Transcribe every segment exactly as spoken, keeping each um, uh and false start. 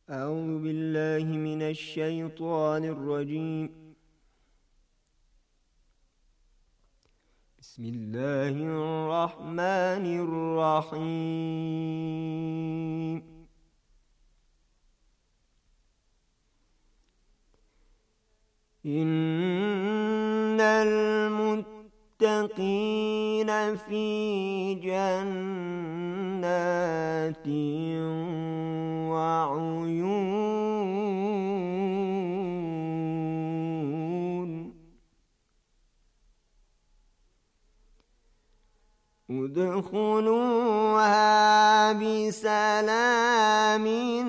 أعوذ بالله من الشيطان الرجيم. بسم الله الرحمن الرحيم. إن المتقين في جنات وعيون ادخلوها بسلام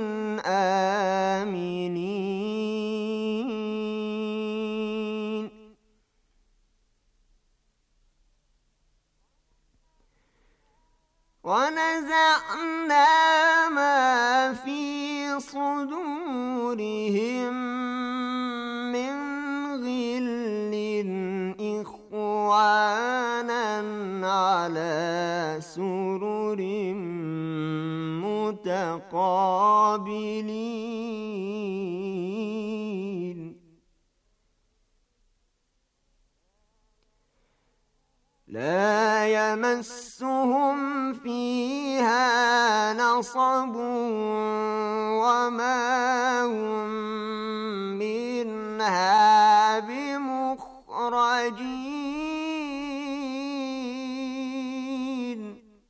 آمنين. ونزعنا ما في صدورهم من غل إخوانا على سرر متقابلين. لا يمسهم فيها نصب وما هم منها بمخرجين.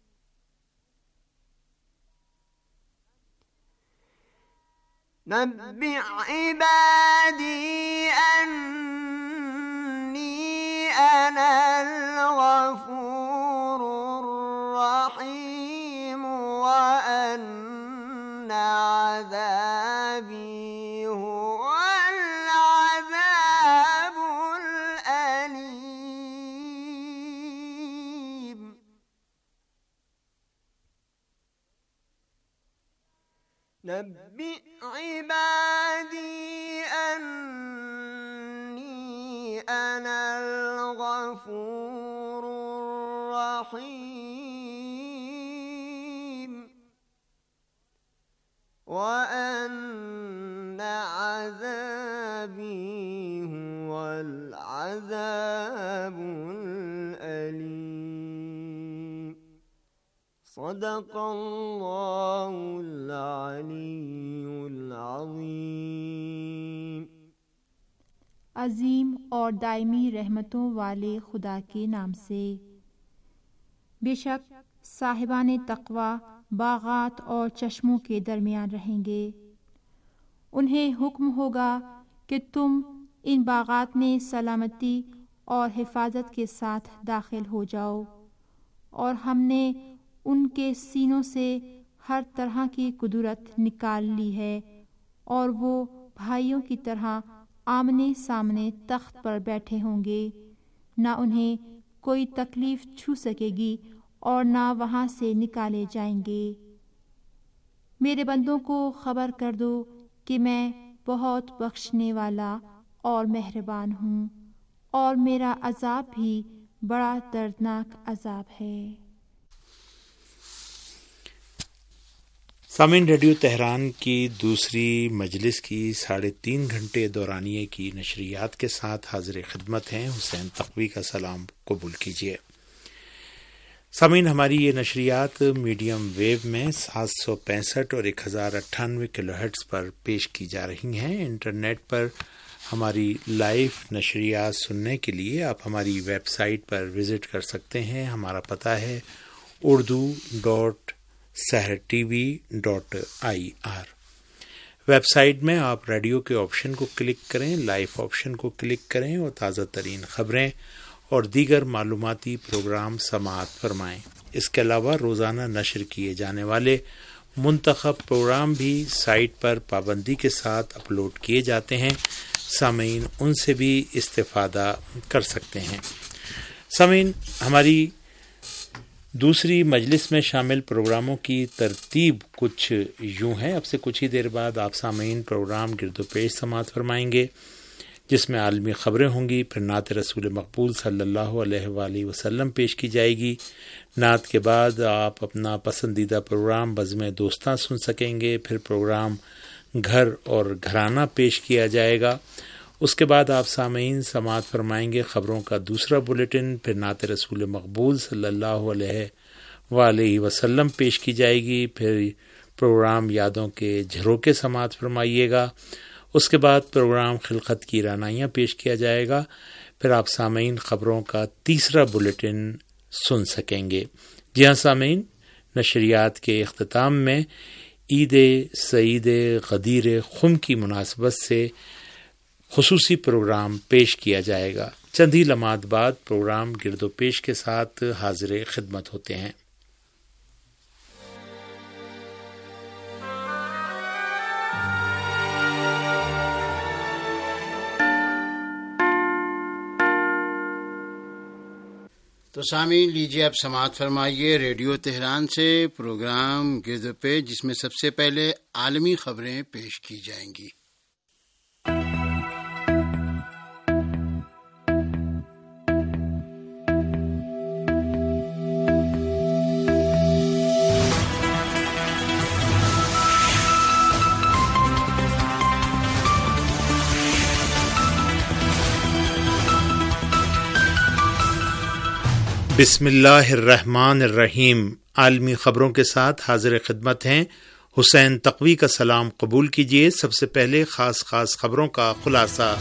نبئ عبادي أني أنا الغفور الرحيم وأن عذابي هو العذاب الأليم. نبئ عبادي أني أنا الغفور الرحيم وأن عذابي هو العذاب الأليم. صدق اللہ العلی العظیم. عظیم اور دائمی رحمتوں والے خدا کے نام سے. بے شک صاحبان تقوی باغات اور چشموں کے درمیان رہیں گے. انہیں حکم ہوگا کہ تم ان باغات میں سلامتی اور حفاظت کے ساتھ داخل ہو جاؤ، اور ہم نے ان کے سینوں سے ہر طرح کی قدرت نکال لی ہے، اور وہ بھائیوں کی طرح آمنے سامنے تخت پر بیٹھے ہوں گے. نہ انہیں کوئی تکلیف چھو سکے گی اور نہ وہاں سے نکالے جائیں گے. میرے بندوں کو خبر کر دو کہ میں بہت بخشنے والا اور مہربان ہوں، اور میرا عذاب بھی بڑا دردناک عذاب ہے. سامعین، ریڈیو تہران کی دوسری مجلس کی ساڑھے تین گھنٹے دورانیے کی نشریات کے ساتھ حاضر خدمت ہیں. حسین تقوی کا سلام قبول کیجیے. سامعین، ہماری یہ نشریات میڈیم ویو میں سات سو پینسٹھ اور ایک ہزار اٹھانوے کلو ہرٹز پر پیش کی جا رہی ہیں. انٹرنیٹ پر ہماری لائیو نشریات سننے کے لیے آپ ہماری ویب سائٹ پر وزٹ کر سکتے ہیں. ہمارا پتہ ہے Urdu dot Sahar T V dot I R. Website میں آپ ریڈیو کے آپشن کو کلک کریں، لائیو آپشن کو کلک کریں اور تازہ ترین خبریں اور دیگر معلوماتی پروگرام سماعت فرمائیں. اس کے علاوہ روزانہ نشر کیے جانے والے منتخب پروگرام بھی سائٹ پر پابندی کے ساتھ اپلوڈ کیے جاتے ہیں. سامعین ان سے بھی استفادہ کر سکتے ہیں. سامعین، ہماری دوسری مجلس میں شامل پروگراموں کی ترتیب کچھ یوں ہے. اب سے کچھ ہی دیر بعد آپ سامعین پروگرام گرد و پیش سماعت فرمائیں گے، جس میں عالمی خبریں ہوں گی. پھر نعت رسول مقبول صلی اللہ علیہ وآلہ وسلم پیش کی جائے گی. نعت کے بعد آپ اپنا پسندیدہ پروگرام بزم دوستاں سن سکیں گے. پھر پروگرام گھر اور گھرانہ پیش کیا جائے گا۔ اس کے بعد آپ سامعین سماعت فرمائیں گے خبروں کا دوسرا بلیٹن، پھر نعت رسول مقبول صلی اللہ علیہ وآلہ وسلم پیش کی جائے گی، پھر پروگرام یادوں کے جھروکے سماعت فرمائیے گا۔ اس کے بعد پروگرام خلقت کی رانائیاں پیش کیا جائے گا، پھر آپ سامعین خبروں کا تیسرا بلیٹن سن سکیں گے۔ جی ہاں سامعین، نشریات کے اختتام میں عید سعید غدیر خم کی مناسبت سے خصوصی پروگرام پیش کیا جائے گا۔ چند ہی لمحات بعد پروگرام گرد و پیش کے ساتھ حاضر خدمت ہوتے ہیں۔ تو سامعین لیجیے اب سماعت فرمائیے ریڈیو تہران سے پروگرام گرد و پیش، جس میں سب سے پہلے عالمی خبریں پیش کی جائیں گی۔ بسم اللہ الرحمن الرحیم۔ عالمی خبروں کے ساتھ حاضر خدمت ہیں حسین تقوی کا سلام قبول کیجیے۔ سب سے پہلے خاص خاص خبروں کا خلاصہ۔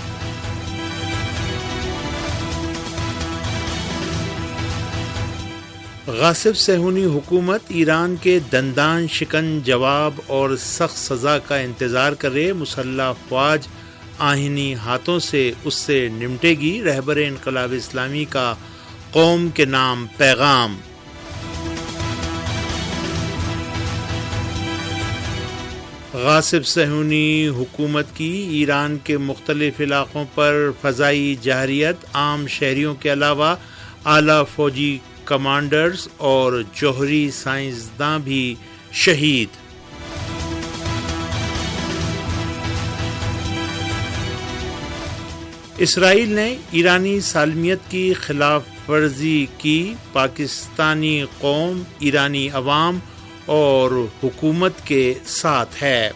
غاصب صہیونی حکومت ایران کے دندان شکن جواب اور سخت سزا کا انتظار کرے، مسلح افواج آہنی ہاتھوں سے اس سے نمٹے گی، رہبر انقلاب اسلامی کا قوم کے نام پیغام۔ غاصب صہیونی حکومت کی ایران کے مختلف علاقوں پر فضائی جارحیت، عام شہریوں کے علاوہ اعلیٰ فوجی کمانڈرز اور جوہری سائنسداں بھی شہید۔ اسرائیل نے ایرانی سالمیت کی خلاف ورزی کی، پاکستانی قوم ایرانی عوام اور حکومت کے ساتھ ہے۔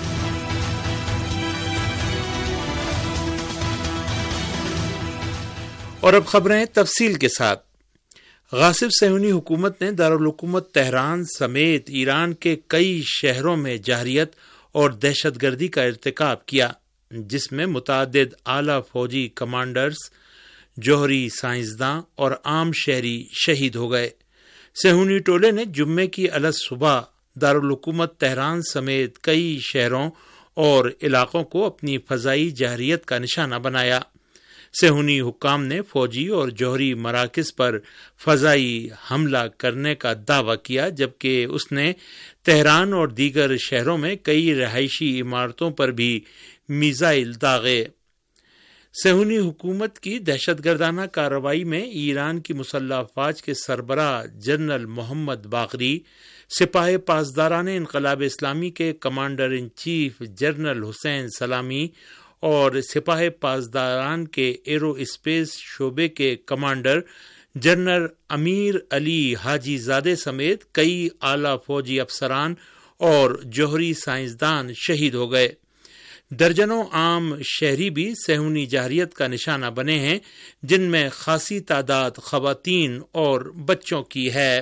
اور اب خبریں تفصیل کے ساتھ۔ غاصب صہیونی حکومت نے دارالحکومت تہران سمیت ایران کے کئی شہروں میں جارحیت اور دہشت گردی کا ارتکاب کیا، جس میں متعدد اعلیٰ فوجی کمانڈرز، جوہری سائنسداں اور عام شہری شہید ہو گئے۔ صہیونی ٹولے نے جمعے کی الگ صبح دارالحکومت تہران سمیت کئی شہروں اور علاقوں کو اپنی فضائی جارحیت کا نشانہ بنایا۔ صہیونی حکام نے فوجی اور جوہری مراکز پر فضائی حملہ کرنے کا دعویٰ کیا، جبکہ اس نے تہران اور دیگر شہروں میں کئی رہائشی عمارتوں پر بھی میزائل داغے۔ صہیونی حکومت کی دہشت گردانہ کارروائی میں ایران کی مسلح افواج کے سربراہ جنرل محمد باقری، سپاہ پاسداران انقلاب اسلامی کے commander in chief general Hossein Salami اور سپاہ پاسداران کے ایرو اسپیس شعبے کے کمانڈر جنرل امیر علی حاجی زادے سمیت کئی اعلیٰ فوجی افسران اور جوہری سائنسدان شہید ہو گئے۔ درجنوں عام شہری بھی صہیونی جارحیت کا نشانہ بنے ہیں، جن میں خاصی تعداد خواتین اور بچوں کی ہے۔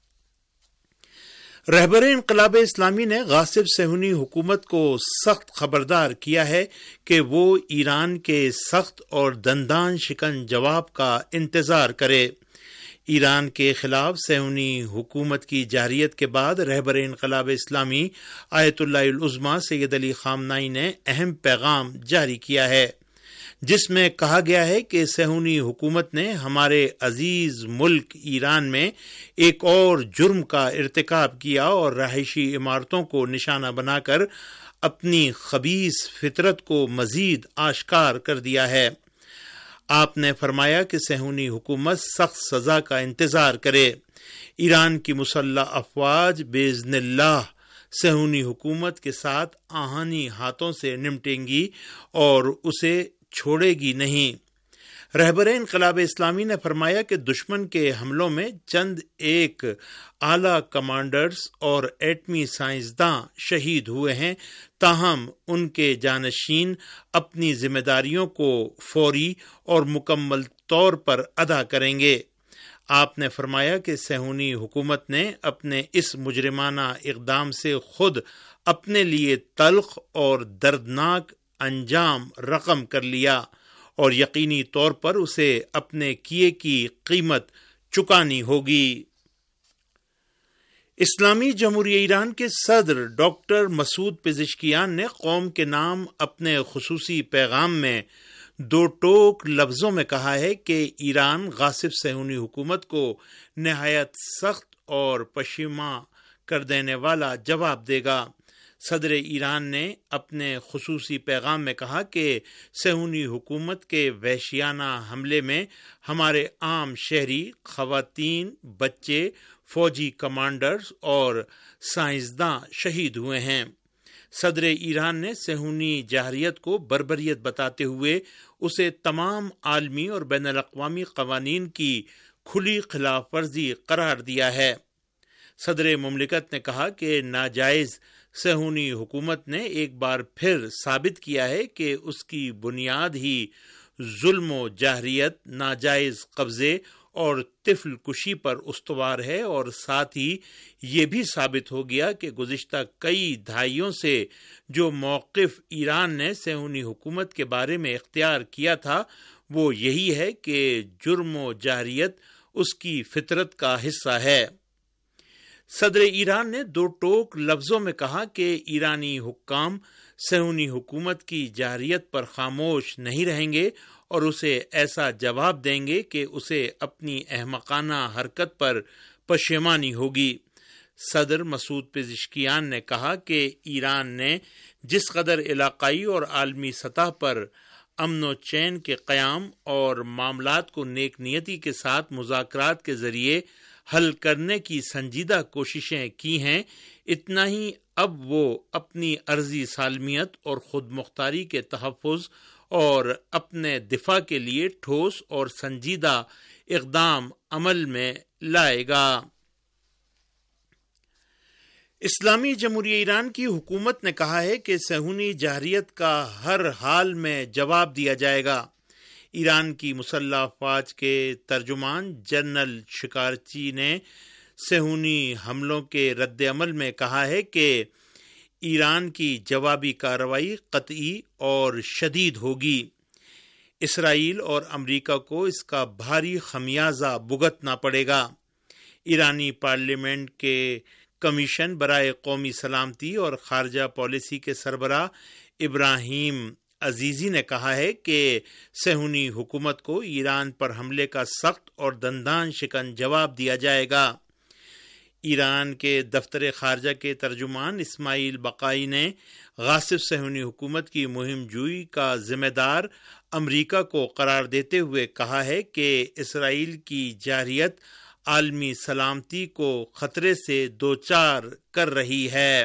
رہبر انقلاب اسلامی نے غاصب صہیونی حکومت کو سخت خبردار کیا ہے کہ وہ ایران کے سخت اور دندان شکن جواب کا انتظار کرے۔ ایران کے خلاف صہیونی حکومت کی جارحیت کے بعد رہبر انقلاب اسلامی آیت اللہ العظمیٰ سید علی خامنہئی نے اہم پیغام جاری کیا ہے، جس میں کہا گیا ہے کہ صہیونی حکومت نے ہمارے عزیز ملک ایران میں ایک اور جرم کا ارتکاب کیا اور رہائشی عمارتوں کو نشانہ بنا کر اپنی خبیث فطرت کو مزید آشکار کر دیا ہے۔ آپ نے فرمایا کہ صہیونی حکومت سخت سزا کا انتظار کرے۔ ایران کی مسلح افواج باذن اللہ صہیونی حکومت کے ساتھ آہنی ہاتھوں سے نمٹیں گی اور اسے چھوڑے گی نہیں۔ رہبر انقلاب اسلامی نے فرمایا کہ دشمن کے حملوں میں چند ایک اعلی کمانڈرز اور ایٹمی سائنسداں شہید ہوئے ہیں، تاہم ان کے جانشین اپنی ذمہ داریوں کو فوری اور مکمل طور پر ادا کریں گے۔ آپ نے فرمایا کہ صہیونی حکومت نے اپنے اس مجرمانہ اقدام سے خود اپنے لیے تلخ اور دردناک انجام رقم کر لیا اور یقینی طور پر اسے اپنے کیے کی قیمت چکانی ہوگی۔ اسلامی جمہوریہ ایران کے صدر ڈاکٹر مسعود پزشکیان نے قوم کے نام اپنے خصوصی پیغام میں دو ٹوک لفظوں میں کہا ہے کہ ایران غاصب صہیونی حکومت کو نہایت سخت اور پشیماں کر دینے والا جواب دے گا۔ صدر ایران نے اپنے خصوصی پیغام میں کہا کہ صہیونی حکومت کے وحشیانہ حملے میں ہمارے عام شہری، خواتین، بچے، فوجی کمانڈرز اور سائنسداں شہید ہوئے ہیں۔ صدر ایران نے صہیونی جارحیت کو بربریت بتاتے ہوئے اسے تمام عالمی اور بین الاقوامی قوانین کی کھلی خلاف ورزی قرار دیا ہے۔ صدر مملکت نے کہا کہ ناجائز صہیونی حکومت نے ایک بار پھر ثابت کیا ہے کہ اس کی بنیاد ہی ظلم و جارحیت، ناجائز قبضے اور طفل کشی پر استوار ہے، اور ساتھ ہی یہ بھی ثابت ہو گیا کہ گزشتہ کئی دہائیوں سے جو موقف ایران نے صہیونی حکومت کے بارے میں اختیار کیا تھا وہ یہی ہے کہ جرم و جارحیت اس کی فطرت کا حصہ ہے۔ صدر ایران نے دو ٹوک لفظوں میں کہا کہ ایرانی حکام صہیونی حکومت کی جارحیت پر خاموش نہیں رہیں گے اور اسے ایسا جواب دیں گے کہ اسے اپنی احمقانہ حرکت پر پشیمانی ہوگی۔ صدر مسعود پزشکیان نے کہا کہ ایران نے جس قدر علاقائی اور عالمی سطح پر امن و چین کے قیام اور معاملات کو نیک نیتی کے ساتھ مذاکرات کے ذریعے حل کرنے کی سنجیدہ کوششیں کی ہیں، اتنا ہی اب وہ اپنی عرضی سالمیت اور خود مختاری کے تحفظ اور اپنے دفاع کے لیے ٹھوس اور سنجیدہ اقدام عمل میں لائے گا۔ اسلامی جمہوریہ ایران کی حکومت نے کہا ہے کہ صہیونی جارحیت کا ہر حال میں جواب دیا جائے گا۔ ایران کی مسلح افواج کے ترجمان جنرل شکارچی نے صہیونی حملوں کے رد عمل میں کہا ہے کہ ایران کی جوابی کارروائی قطعی اور شدید ہوگی۔ اسرائیل اور امریکہ کو اس کا بھاری خمیازہ بھگتنا پڑے گا۔ ایرانی پارلیمنٹ کے کمیشن برائے قومی سلامتی اور خارجہ پالیسی کے سربراہ ابراہیم عزیزی نے کہا ہے کہ صہیونی حکومت کو ایران پر حملے کا سخت اور دندان شکن جواب دیا جائے گا۔ ایران کے دفتر خارجہ کے ترجمان اسماعیل بقائی نے غاصب صہیونی حکومت کی مہم جوئی کا ذمہ دار امریکہ کو قرار دیتے ہوئے کہا ہے کہ اسرائیل کی جارحیت عالمی سلامتی کو خطرے سے دوچار کر رہی ہے۔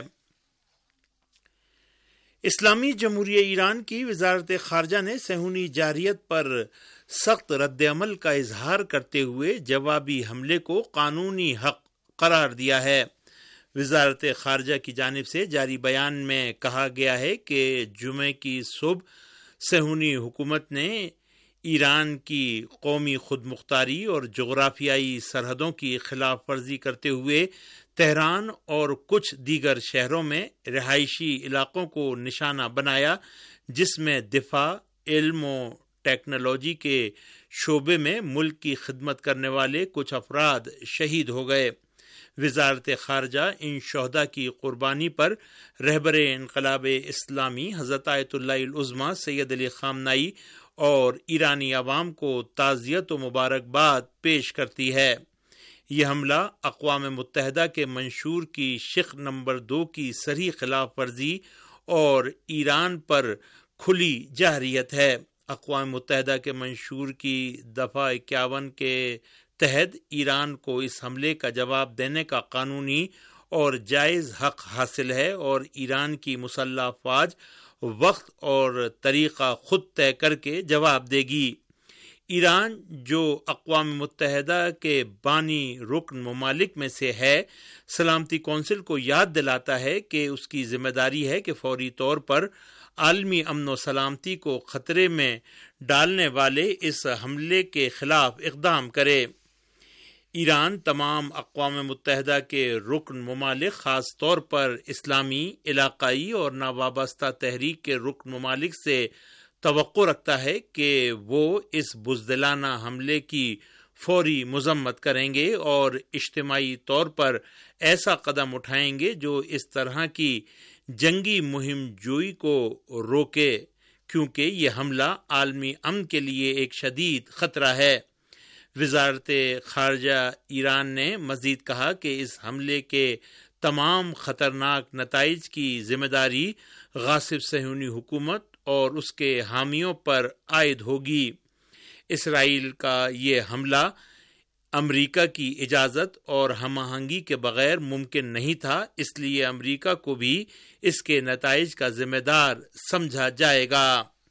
اسلامی جمہوریہ ایران کی وزارت خارجہ نے صہیونی جارحیت پر سخت رد عمل کا اظہار کرتے ہوئے جوابی حملے کو قانونی حق قرار دیا ہے۔ وزارت خارجہ کی جانب سے جاری بیان میں کہا گیا ہے کہ جمعے کی صبح صہیونی حکومت نے ایران کی قومی خود مختاری اور جغرافیائی سرحدوں کی خلاف ورزی کرتے ہوئے تہران اور کچھ دیگر شہروں میں رہائشی علاقوں کو نشانہ بنایا، جس میں دفاع، علم و ٹیکنالوجی کے شعبے میں ملک کی خدمت کرنے والے کچھ افراد شہید ہو گئے۔ وزارت خارجہ ان شہداء کی قربانی پر رہبر انقلاب اسلامی حضرت آیت اللہ العظمیٰ سید علی خامنئی اور ایرانی عوام کو تعزیت و مبارکباد پیش کرتی ہے۔ یہ حملہ اقوام متحدہ کے منشور کی شق نمبر دو کی صریح خلاف ورزی اور ایران پر کھلی جارحیت ہے۔ اقوام متحدہ کے منشور کی دفعہ اکیاون کے تحت ایران کو اس حملے کا جواب دینے کا قانونی اور جائز حق حاصل ہے اور ایران کی مسلح افواج وقت اور طریقہ خود طے کر کے جواب دے گی۔ ایران جو اقوام متحدہ کے بانی رکن ممالک میں سے ہے، سلامتی کونسل کو یاد دلاتا ہے کہ اس کی ذمہ داری ہے کہ فوری طور پر عالمی امن و سلامتی کو خطرے میں ڈالنے والے اس حملے کے خلاف اقدام کرے۔ ایران تمام اقوام متحدہ کے رکن ممالک، خاص طور پر اسلامی، علاقائی اور ناوابستہ تحریک کے رکن ممالک سے توقع رکھتا ہے کہ وہ اس بزدلانہ حملے کی فوری مذمت کریں گے اور اجتماعی طور پر ایسا قدم اٹھائیں گے جو اس طرح کی جنگی مہم جوئی کو روکے، کیونکہ یہ حملہ عالمی امن کے لیے ایک شدید خطرہ ہے۔ وزارت خارجہ ایران نے مزید کہا کہ اس حملے کے تمام خطرناک نتائج کی ذمہ داری غاصب صہیونی حکومت اور اس کے حامیوں پر عائد ہوگی۔ اسرائیل کا یہ حملہ امریکہ کی اجازت اور ہم آہنگی کے بغیر ممکن نہیں تھا، اس لیے امریکہ کو بھی اس کے نتائج کا ذمہ دار سمجھا جائے گا۔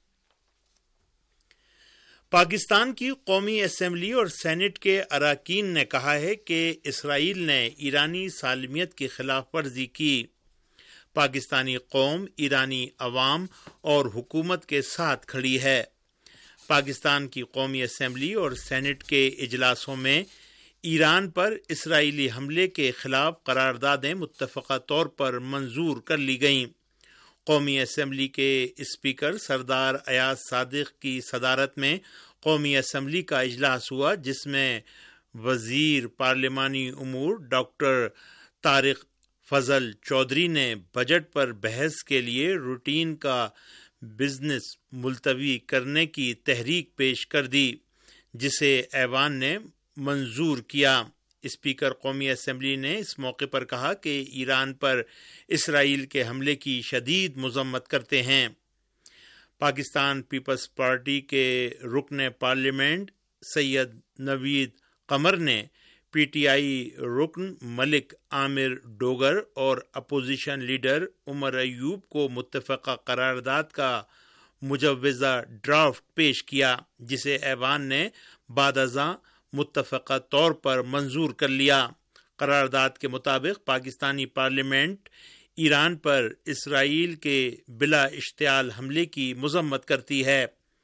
پاکستان کی قومی اسمبلی اور سینٹ کے اراکین نے کہا ہے کہ اسرائیل نے ایرانی سالمیت کی خلاف ورزی کی۔ پاکستانی قوم ایرانی عوام اور حکومت کے ساتھ کھڑی ہے۔ پاکستان کی قومی اسمبلی اور سینٹ کے اجلاسوں میں ایران پر اسرائیلی حملے کے خلاف قراردادیں متفقہ طور پر منظور کر لی گئیں۔ قومی اسمبلی کے اسپیکر سردار ایاز صادق کی صدارت میں قومی اسمبلی کا اجلاس ہوا، جس میں وزیر پارلیمانی امور ڈاکٹر طارق فضل چودھری نے بجٹ پر بحث کے لیے روٹین کا بزنس ملتوی کرنے کی تحریک پیش کر دی، جسے ایوان نے منظور کیا۔ اسپیکر قومی اسمبلی نے اس موقع پر کہا کہ ایران پر اسرائیل کے حملے کی شدید مذمت کرتے ہیں۔ پاکستان پیپلز پارٹی کے رکن پارلیمنٹ سید نوید قمر نے پی ٹی آئی رکن ملک عامر ڈوگر اور اپوزیشن لیڈر عمر ایوب کو متفقہ قرارداد کا مجوزہ ڈرافٹ پیش کیا، جسے ایوان نے بعد ازاں متفقہ طور پر منظور کر لیا۔ قرارداد کے مطابق پاکستانی پارلیمنٹ ایران پر اسرائیل کے بلا اشتعال حملے کی مذمت کرتی ہے۔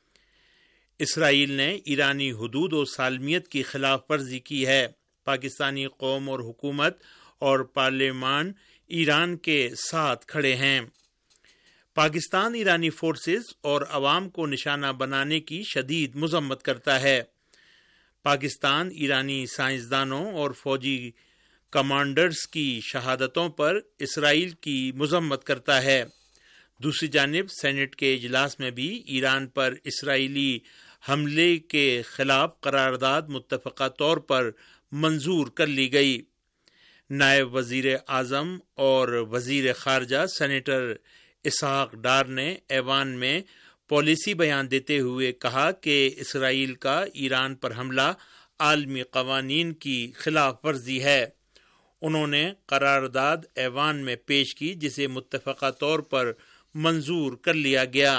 اسرائیل نے ایرانی حدود و سالمیت کی خلاف ورزی کی ہے۔ پاکستانی قوم اور حکومت اور پارلیمان ایران کے ساتھ کھڑے ہیں۔ پاکستان ایرانی فورسز اور عوام کو نشانہ بنانے کی شدید مذمت کرتا ہے۔ پاکستان ایرانی سائنسدانوں اور فوجی کمانڈرز کی شہادتوں پر اسرائیل کی مذمت کرتا ہے۔ دوسری جانب سینٹ کے اجلاس میں بھی ایران پر اسرائیلی حملے کے خلاف قرارداد متفقہ طور پر منظور کر لی گئی۔ نائب وزیر اعظم اور وزیر خارجہ سینیٹر اسحاق ڈار نے ایوان میں پالیسی بیان دیتے ہوئے کہا کہ اسرائیل کا ایران پر حملہ عالمی قوانین کی خلاف ورزی ہے۔ انہوں نے قرارداد ایوان میں پیش کی، جسے متفقہ طور پر منظور کر لیا گیا۔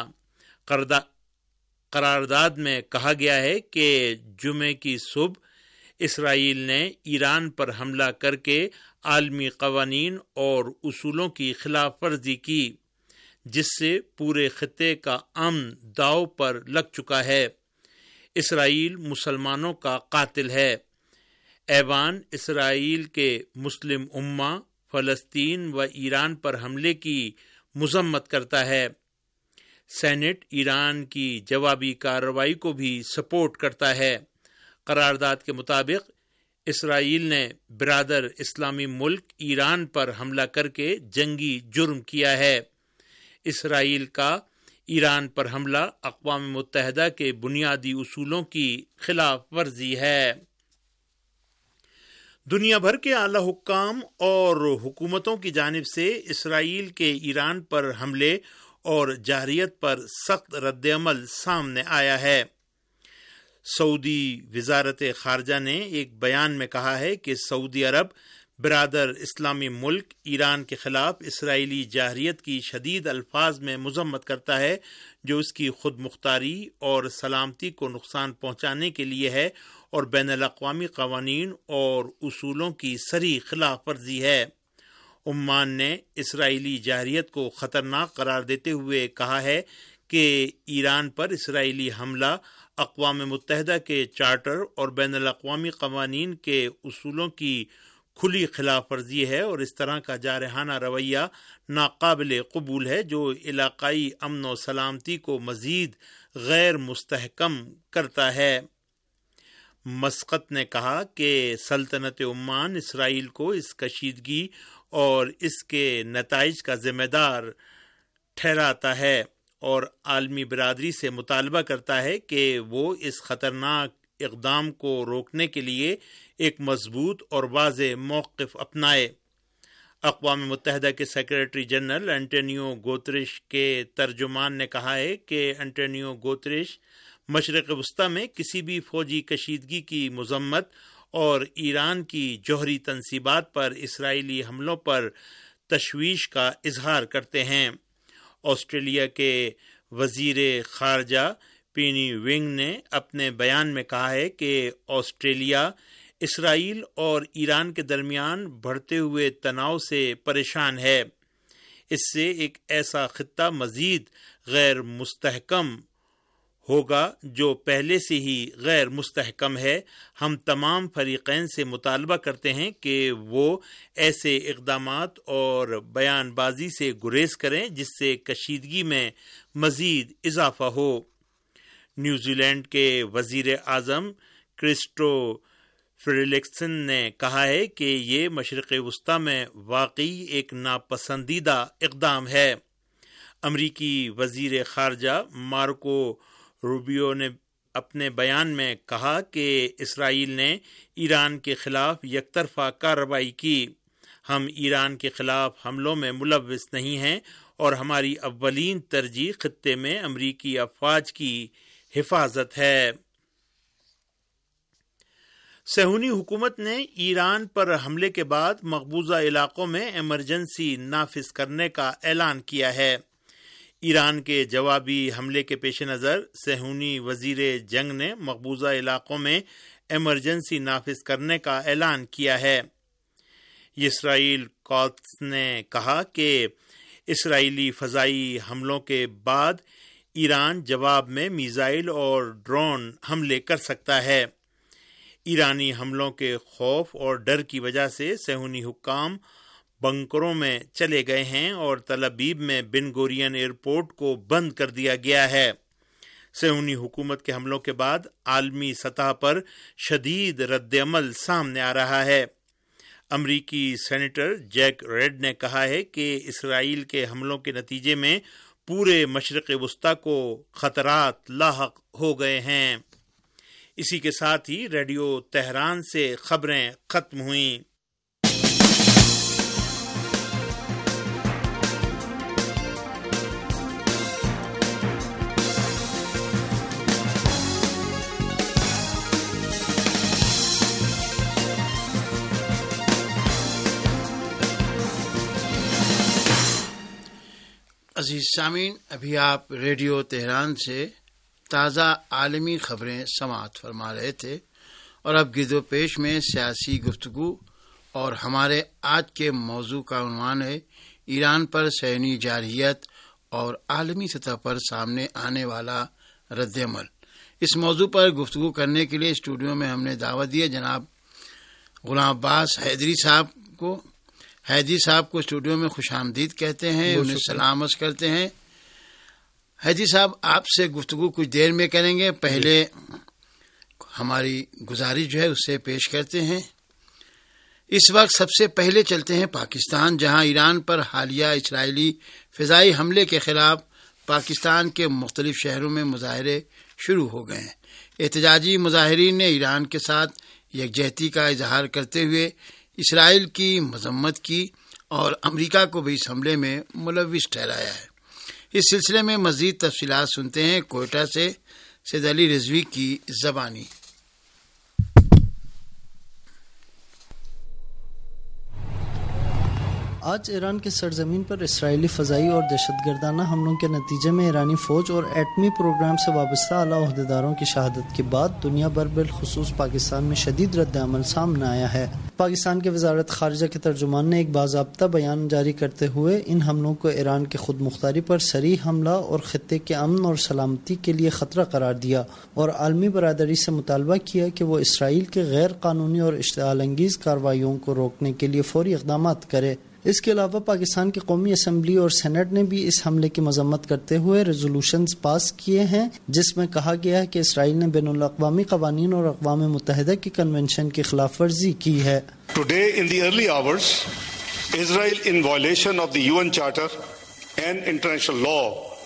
قرارداد میں کہا گیا ہے کہ جمعے کی صبح اسرائیل نے ایران پر حملہ کر کے عالمی قوانین اور اصولوں کی خلاف ورزی کی، جس سے پورے خطے کا امن داؤ پر لگ چکا ہے۔ اسرائیل مسلمانوں کا قاتل ہے۔ ایوان اسرائیل کے مسلم امہ، فلسطین و ایران پر حملے کی مذمت کرتا ہے۔ سینٹ ایران کی جوابی کارروائی کو بھی سپورٹ کرتا ہے۔ قرارداد کے مطابق اسرائیل نے برادر اسلامی ملک ایران پر حملہ کر کے جنگی جرم کیا ہے۔ اسرائیل کا ایران پر حملہ اقوام متحدہ کے بنیادی اصولوں کی خلاف ورزی ہے۔ دنیا بھر کے اعلی حکام اور حکومتوں کی جانب سے اسرائیل کے ایران پر حملے اور جارحیت پر سخت رد عمل سامنے آیا ہے۔ سعودی وزارت خارجہ نے ایک بیان میں کہا ہے کہ سعودی عرب برادر اسلامی ملک ایران کے خلاف اسرائیلی جارحیت کی شدید الفاظ میں مذمت کرتا ہے جو اس کی خود مختاری اور سلامتی کو نقصان پہنچانے کے لیے ہے اور بین الاقوامی قوانین اور اصولوں کی صریح خلاف ورزی ہے۔ عمان نے اسرائیلی جارحیت کو خطرناک قرار دیتے ہوئے کہا ہے کہ ایران پر اسرائیلی حملہ اقوام متحدہ کے چارٹر اور بین الاقوامی قوانین کے اصولوں کی کھلی خلاف ورزی ہے اور اس طرح کا جارحانہ رویہ ناقابل قبول ہے جو علاقائی امن و سلامتی کو مزید غیر مستحکم کرتا ہے۔ مسقط نے کہا کہ سلطنت عمان اسرائیل کو اس کشیدگی اور اس کے نتائج کا ذمہ دار ٹھہراتا ہے اور عالمی برادری سے مطالبہ کرتا ہے کہ وہ اس خطرناک اقدام کو روکنے کے لیے ایک مضبوط اور واضح موقف اپنائے۔ اقوام متحدہ کے سیکریٹری جنرل انٹونیو گوتریش کے ترجمان نے کہا ہے کہ انٹونیو گوتریش مشرق وسطی میں کسی بھی فوجی کشیدگی کی مذمت اور ایران کی جوہری تنصیبات پر اسرائیلی حملوں پر تشویش کا اظہار کرتے ہیں۔ آسٹریلیا کے وزیر خارجہ پینی ونگ نے اپنے بیان میں کہا ہے کہ آسٹریلیا اسرائیل اور ایران کے درمیان بڑھتے ہوئے تناؤ سے پریشان ہے۔ اس سے ایک ایسا خطہ مزید غیر مستحکم ہوگا جو پہلے سے ہی غیر مستحکم ہے۔ ہم تمام فریقین سے مطالبہ کرتے ہیں کہ وہ ایسے اقدامات اور بیان بازی سے گریز کریں جس سے کشیدگی میں مزید اضافہ ہو۔ نیوزی لینڈ کے وزیر اعظم کرسٹو فریڈرکسن نے کہا ہے کہ یہ مشرق وسطی میں واقعی ایک ناپسندیدہ اقدام ہے۔ امریکی وزیر خارجہ مارکو روبیو نے اپنے بیان میں کہا کہ اسرائیل نے ایران کے خلاف یک طرفہ کارروائی کی۔ ہم ایران کے خلاف حملوں میں ملوث نہیں ہیں اور ہماری اولین ترجیح خطے میں امریکی افواج کی حفاظت ہے۔ صہیونی حکومت نے ایران پر حملے کے بعد مقبوضہ علاقوں میں ایمرجنسی نافذ کرنے کا اعلان کیا ہے۔ ایران کے جوابی حملے کے پیش نظر صہیونی وزیر جنگ نے مقبوضہ علاقوں میں ایمرجنسی نافذ کرنے کا اعلان کیا ہے۔ اسرائیل قدس نے کہا کہ اسرائیلی فضائی حملوں کے بعد ایران جواب میں میزائل اور ڈرون حملے کر سکتا ہے۔ ایرانی حملوں کے خوف اور ڈر کی وجہ سے صہیونی حکام بنکروں میں چلے گئے ہیں اور تل ابیب میں بن گورین ایئرپورٹ کو بند کر دیا گیا ہے۔ صہیونی حکومت کے حملوں کے بعد عالمی سطح پر شدید رد عمل سامنے آ رہا ہے۔ امریکی سینیٹر جیک ریڈ نے کہا ہے کہ اسرائیل کے حملوں کے نتیجے میں پورے مشرق وسطی کو خطرات لاحق ہو گئے ہیں۔ اسی کے ساتھ ہی ریڈیو تہران سے خبریں ختم ہوئیں۔ عزیز سامعین، ابھی آپ ریڈیو تہران سے تازہ عالمی خبریں سماعت فرما رہے تھے اور اب گرد و پیش میں سیاسی گفتگو اور ہمارے آج کے موضوع کا عنوان ہے ایران پر صہیونی جارحیت اور عالمی سطح پر سامنے آنے والا رد عمل۔ اس موضوع پر گفتگو کرنے کے لیے اسٹوڈیو میں ہم نے دعوت دی ہے جناب غلام عباس حیدری صاحب کو۔ حیدری صاحب کو اسٹوڈیو میں خوش آمدید کہتے ہیں، انہیں سلام عرض کرتے ہیں۔ حیدری صاحب، آپ سے گفتگو کچھ دیر میں کریں گے، پہلے ہماری گزارش جو ہے اسے پیش کرتے ہیں۔ اس وقت سب سے پہلے چلتے ہیں پاکستان، جہاں ایران پر حالیہ اسرائیلی فضائی حملے کے خلاف پاکستان کے مختلف شہروں میں مظاہرے شروع ہو گئے ہیں۔ احتجاجی مظاہرین نے ایران کے ساتھ یکجہتی کا اظہار کرتے ہوئے اسرائیل کی مذمت کی اور امریکہ کو بھی اس حملے میں ملوث ٹھہرایا ہے۔ اس سلسلے میں مزید تفصیلات سنتے ہیں کوئٹہ سے سید علی رضوی کی زبانی۔ آج ایران کے سرزمین پر اسرائیلی فضائی اور دہشت گردانہ حملوں کے نتیجے میں ایرانی فوج اور ایٹمی پروگرام سے وابستہ اعلیٰ عہدیداروں کی شہادت کے بعد دنیا بھر بالخصوص پاکستان میں شدید رد عمل سامنے آیا ہے۔ پاکستان کے وزارت خارجہ کے ترجمان نے ایک باضابطہ بیان جاری کرتے ہوئے ان حملوں کو ایران کے خود مختاری پر صریح حملہ اور خطے کے امن اور سلامتی کے لیے خطرہ قرار دیا اور عالمی برادری سے مطالبہ کیا کہ وہ اسرائیل کے غیر قانونی اور اشتعال انگیز کارروائیوں کو روکنے کے لیے فوری اقدامات کرے۔ اس کے علاوہ پاکستان کی قومی اسمبلی اور سینٹ نے بھی اس حملے کی مذمت کرتے ہوئے ریزولوشنز پاس کیے ہیں جس میں کہا گیا ہے کہ اسرائیل نے بین الاقوامی قوانین اور اقوام متحدہ کی کنونشن کی خلاف ورزی کی ہے۔ Today in the early hours, Israel in violation of the U N Charter and international law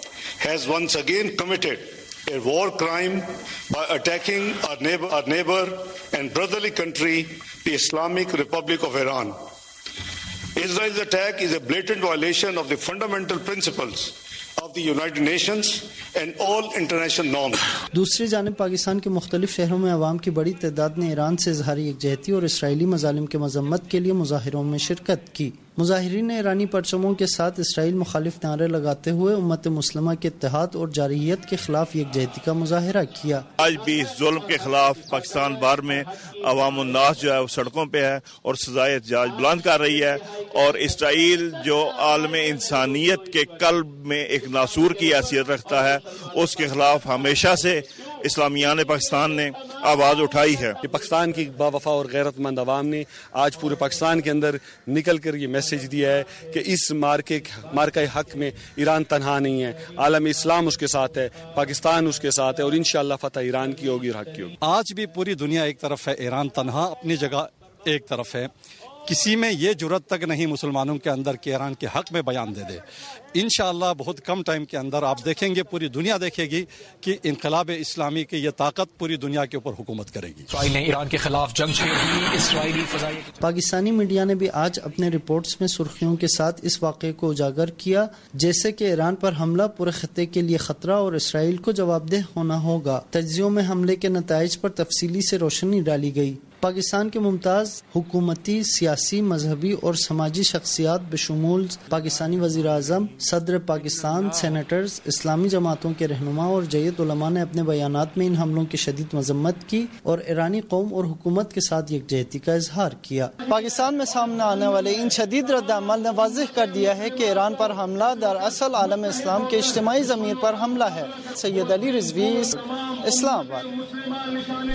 has once again committed a war crime by attacking our neighbor, our neighbor and brotherly country, the Islamic Republic of Iran. Israel's attack is a blatant violation of the fundamental principles of the United Nations and all international norms. دوسری جانب پاکستان کے مختلف شہروں میں عوام کی بڑی تعداد نے ایران سے اظہار یکجہتی اور اسرائیلی مظالم کے مذمت کے لیے مظاہروں میں شرکت کی۔ مظاہرین نے ایرانی پرچموں کے ساتھ اسرائیل مخالف نعرے لگاتے ہوئے امت مسلمہ کے اتحاد اور جارحیت کے خلاف یکجہتی کا مظاہرہ کیا۔ آج بھی اس ظلم کے خلاف پاکستان بھر میں عوام الناس جو ہے وہ سڑکوں پہ ہے اور سزائے احتجاج بلند کر رہی ہے، اور اسرائیل جو عالم انسانیت کے قلب میں ایک ناسور کی حیثیت رکھتا ہے اس کے خلاف ہمیشہ سے اسلامیان پاکستان نے آواز اٹھائی ہے۔ پاکستان کی باوفا اور غیرت مند عوام نے آج پورے پاکستان کے اندر نکل کر یہ میسج دیا ہے کہ اس مارکے مارکہ حق میں ایران تنہا نہیں ہے، عالم اسلام اس کے ساتھ ہے، پاکستان اس کے ساتھ ہے، اور انشاءاللہ فتح ایران کی ہوگی اور حق کی ہوگی۔ آج بھی پوری دنیا ایک طرف ہے، ایران تنہا اپنی جگہ ایک طرف ہے، کسی میں یہ جرت تک نہیں مسلمانوں کے اندر کہ ایران کے حق میں بیان دے دے۔ انشاءاللہ بہت کم ٹائم کے اندر آپ دیکھیں گے، پوری دنیا دیکھے گی کہ انقلاب اسلامی کی یہ طاقت پوری دنیا کے اوپر حکومت کرے گی۔ اسرائیل نے ایران کے خلاف جنگ چھیڑی، اسرائیلی فضائی۔ پاکستانی میڈیا نے بھی آج اپنے رپورٹس میں سرخیوں کے ساتھ اس واقعے کو اجاگر کیا جیسے کہ ایران پر حملہ پورے خطے کے لیے خطرہ اور اسرائیل کو جواب دہ ہونا ہوگا۔ تجزیوں میں حملے کے نتائج پر تفصیلی سے روشنی ڈالی گئی۔ پاکستان کے ممتاز حکومتی، سیاسی، مذہبی اور سماجی شخصیات بشمول پاکستانی وزیر اعظم، صدر پاکستان، سینیٹرز، اسلامی جماعتوں کے رہنما اور جید علماء نے اپنے بیانات میں ان حملوں کی شدید مذمت کی اور ایرانی قوم اور حکومت کے ساتھ یکجہتی کا اظہار کیا۔ پاکستان میں سامنے آنے والے ان شدید رد عمل نے واضح کر دیا ہے کہ ایران پر حملہ دراصل عالم اسلام کے اجتماعی ضمیر پر حملہ ہے۔ سید علی رضوی، اسلام آباد۔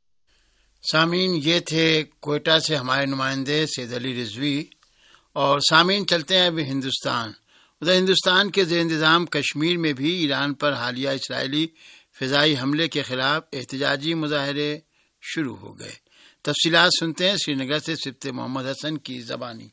سامعین، یہ تھے کوئٹہ سے ہمارے نمائندے سید علی رضوی۔ اور سامعین، چلتے ہیں ابھی ہندوستان۔ ادھر ہندوستان کے زیر انتظام کشمیر میں بھی ایران پر حالیہ اسرائیلی فضائی حملے کے خلاف احتجاجی مظاہرے شروع ہو گئے۔ تفصیلات سنتے ہیں سری نگر سے سبت محمد حسن کی زبانی۔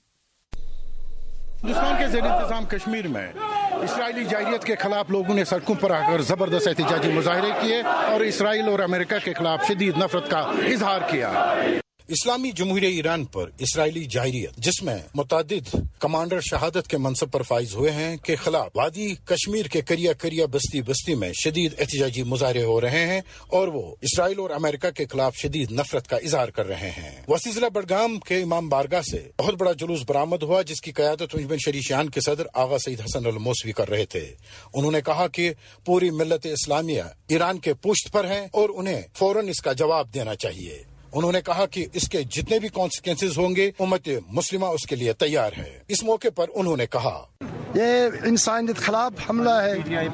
ہندوستان کے زیر انتظام کشمیر میں اسرائیلی جارحیت کے خلاف لوگوں نے سڑکوں پر آ کر زبردست احتجاجی مظاہرے کیے اور اسرائیل اور امریکہ کے خلاف شدید نفرت کا اظہار کیا۔ اسلامی جمہوریہ ایران پر اسرائیلی جارحیت، جس میں متعدد کمانڈر شہادت کے منصب پر فائز ہوئے ہیں، کے خلاف وادی کشمیر کے کریا کریا بستی بستی میں شدید احتجاجی مظاہرے ہو رہے ہیں اور وہ اسرائیل اور امریکہ کے خلاف شدید نفرت کا اظہار کر رہے ہیں۔ وسیع ضلع بڈگام کے امام بارگاہ سے بہت بڑا جلوس برآمد ہوا جس کی قیادت انجمن شریشیان کے صدر آغا سعید حسن الموسوی کر رہے تھے۔ انہوں نے کہا کہ پوری ملت اسلامیہ ایران کے پشت پر ہے اور انہیں فوراً اس کا جواب دینا چاہیے۔ انہوں نے کہا کہ اس کے جتنے بھی کانسیکوینسز ہوں گے امت مسلمہ اس کے لیے تیار ہے۔ اس موقع پر انہوں نے کہا یہ انسانیت خلاف حملہ ہے،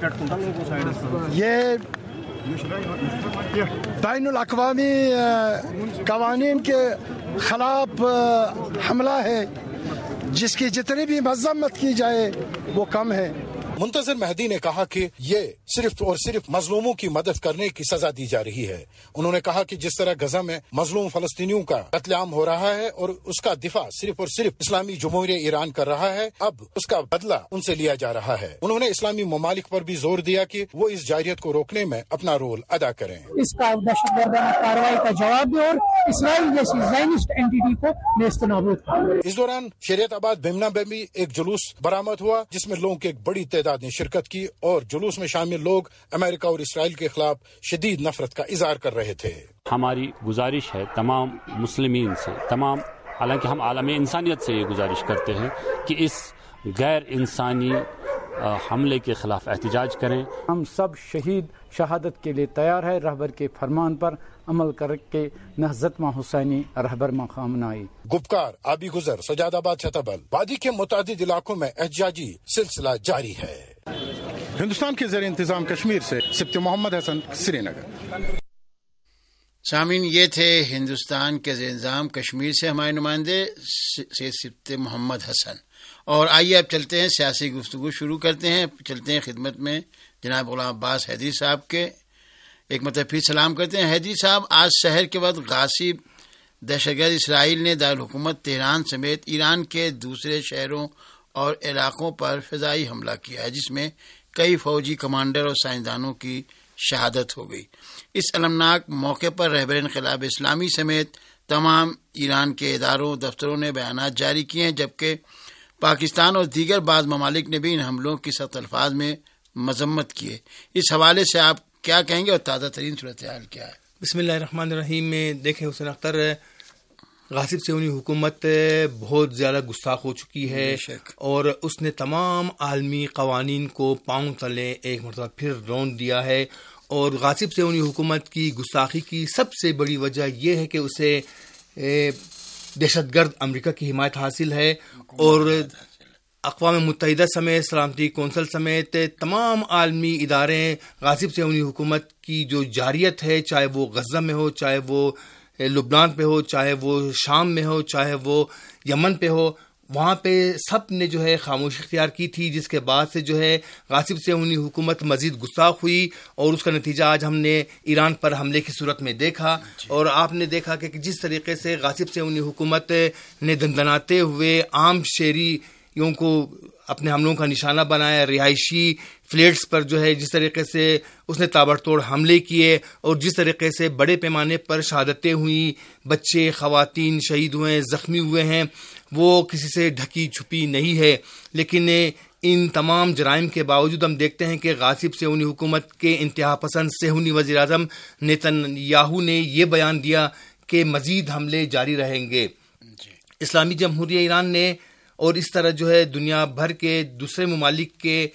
یہ بین الاقوامی قوانین کے خلاف حملہ ہے، جس کی جتنی بھی مذمت کی جائے وہ کم ہے۔ منتظر مہدی نے کہا کہ یہ صرف اور صرف مظلوموں کی مدد کرنے کی سزا دی جا رہی ہے۔ انہوں نے کہا کہ جس طرح غزہ میں مظلوم فلسطینیوں کا قتل عام ہو رہا ہے اور اس کا دفاع صرف اور صرف اسلامی جمہوریہ ایران کر رہا ہے، اب اس کا بدلہ ان سے لیا جا رہا ہے۔ انہوں نے اسلامی ممالک پر بھی زور دیا کہ وہ اس جارحیت کو روکنے میں اپنا رول ادا کریں۔ اس کا دہشت گردانہ کارروائی کا جواب دے اور اسرائیل جیسی زائنسٹ اینٹیٹی کو نیست نابود کرے۔ اس دوران شریعت آباد بیمنا میں بھی ایک جلوس برآمد ہوا جس میں لوگوں کی ایک بڑی تعداد نے شرکت کی اور جلوس میں شامل لوگ امریکہ اور اسرائیل کے خلاف شدید نفرت کا اظہار کر رہے تھے۔ ہماری گزارش ہے تمام مسلمین سے، تمام حالانکہ ہم عالم انسانیت سے یہ گزارش کرتے ہیں کہ اس غیر انسانی حملے کے خلاف احتجاج کریں. ہم سب شہید شہادت کے لیے تیار ہے. رہبر کے فرمان پر عمل کر کے نہضت ماں حسینی رہبر مقام نائی. گپکار، آبی گزر، سجاد آباد، چھتابل وادی کے متعدد علاقوں میں احتجاجی سلسلہ جاری ہے. ہندوستان کے زیر انتظام کشمیر سے سبت محمد حسن، سری نگر. سامعین، یہ تھے ہندوستان کے زیر انتظام کشمیر سے ہمارے نمائندے سید سبت محمد حسن. اور آئیے اب چلتے ہیں، سیاسی گفتگو شروع کرتے ہیں. چلتے ہیں خدمت میں جناب غلام عباس حیدری صاحب کے. ایک مرتبہ پھر سلام کرتے ہیں. حیدری صاحب، آج شہر کے وقت غاصب دہشت گرد اسرائیل نے دارالحکومت تہران سمیت ایران کے دوسرے شہروں اور علاقوں پر فضائی حملہ کیا ہے، جس میں کئی فوجی کمانڈر اور سائنسدانوں کی شہادت ہو گئی. اس المناک موقع پر رہبر انقلاب اسلامی سمیت تمام ایران کے اداروں دفتروں نے بیانات جاری کیے ہیں، جبکہ پاکستان اور دیگر بعض ممالک نے بھی ان حملوں کی سخت الفاظ میں مذمت کی ہے. اس حوالے سے آپ کیا کہیں گے اور تازہ ترین صورتحال کیا ہے؟ بسم اللہ الرحمن الرحیم. میں دیکھیں حسین اختر، غاصب صہیونی حکومت بہت زیادہ گستاخ ہو چکی ہے اور اس نے تمام عالمی قوانین کو پاؤں تلے ایک مرتبہ پھر رون دیا ہے. اور غاصب صہیونی حکومت کی گستاخی کی سب سے بڑی وجہ یہ ہے کہ اسے دہشت گرد امریکہ کی حمایت حاصل ہے اور اقوام متحدہ سمیت سلامتی کونسل سمیت تمام عالمی ادارے غاصب صہیونی حکومت کی جو جارحیت ہے، چاہے وہ غزہ میں ہو، چاہے وہ لبنان پہ ہو، چاہے وہ شام میں ہو، چاہے وہ یمن پہ ہو، وہاں پہ سب نے جو ہے خاموشی اختیار کی تھی، جس کے بعد سے جو ہے غاصب صہیونی حکومت مزید گستاخ ہوئی اور اس کا نتیجہ آج ہم نے ایران پر حملے کی صورت میں دیکھا. اور آپ نے دیکھا کہ جس طریقے سے غاصب صہیونی حکومت نے دندناتے ہوئے عام شہریوں کو اپنے حملوں کا نشانہ بنایا، رہائشی فلیٹس پر جو ہے جس طریقے سے اس نے تابڑتوڑ حملے کیے اور جس طریقے سے بڑے پیمانے پر شہادتیں ہوئیں، بچے خواتین شہید ہوئے، زخمی ہوئے ہیں، وہ کسی سے ڈھکی چھپی نہیں ہے. لیکن ان تمام جرائم کے باوجود ہم دیکھتے ہیں کہ غاصب صہیونی حکومت کے انتہا پسند صہیونی وزیر اعظم نیتن یاہو نے یہ بیان دیا کہ مزید حملے جاری رہیں گے. اسلامی جمہوریہ ایران نے اور اس طرح جو ہے دنیا بھر کے دوسرے ممالک کے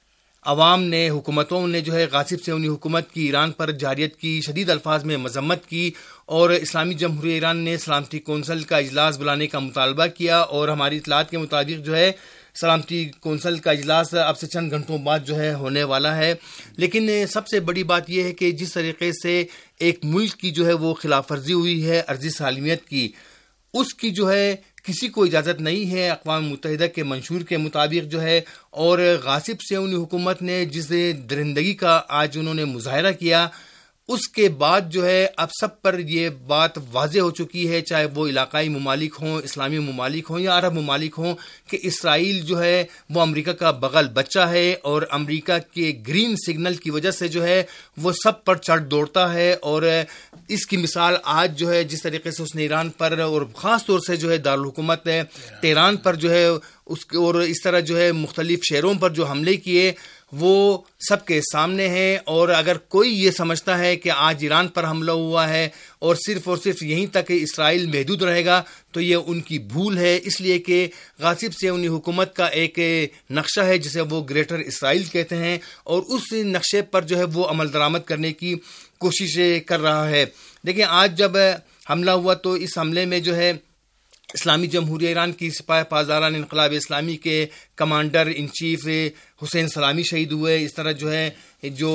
عوام نے، حکومتوں نے جو ہے غاصب صہیونی حکومت کی ایران پر جارحیت کی شدید الفاظ میں مذمت کی اور اسلامی جمہوریہ ایران نے سلامتی کونسل کا اجلاس بلانے کا مطالبہ کیا. اور ہماری اطلاعات کے مطابق جو ہے سلامتی کونسل کا اجلاس اب سے چند گھنٹوں بعد جو ہے ہونے والا ہے. لیکن سب سے بڑی بات یہ ہے کہ جس طریقے سے ایک ملک کی جو ہے وہ خلاف ورزی ہوئی ہے عرضی سالمیت کی، اس کی جو ہے کسی کو اجازت نہیں ہے اقوام متحدہ کے منشور کے مطابق جو ہے. اور غاصب صہیونی حکومت نے جس درندگی کا آج انہوں نے مظاہرہ کیا، اس کے بعد جو ہے اب سب پر یہ بات واضح ہو چکی ہے، چاہے وہ علاقائی ممالک ہوں، اسلامی ممالک ہوں یا عرب ممالک ہوں، کہ اسرائیل جو ہے وہ امریکہ کا بغل بچہ ہے اور امریکہ کے گرین سگنل کی وجہ سے جو ہے وہ سب پر چڑھ دوڑتا ہے. اور اس کی مثال آج جو ہے جس طریقے سے اس نے ایران پر اور خاص طور سے جو ہے دارالحکومت تہران پر جو ہے اس اور اس طرح جو ہے مختلف شہروں پر جو حملے کیے وہ سب کے سامنے ہے. اور اگر کوئی یہ سمجھتا ہے کہ آج ایران پر حملہ ہوا ہے اور صرف اور صرف یہیں تک اسرائیل محدود رہے گا تو یہ ان کی بھول ہے، اس لیے کہ غاصب صہیونی حکومت کا ایک نقشہ ہے جسے وہ گریٹر اسرائیل کہتے ہیں اور اس نقشے پر جو ہے وہ عمل درآمد کرنے کی کوششیں کر رہا ہے. دیکھیں آج جب حملہ ہوا تو اس حملے میں جو ہے اسلامی جمہوریہ ایران کی سپاہ پاسداران انقلاب اسلامی کے کمانڈر ان چیف حسین سلامی شہید ہوئے. اس طرح جو ہے جو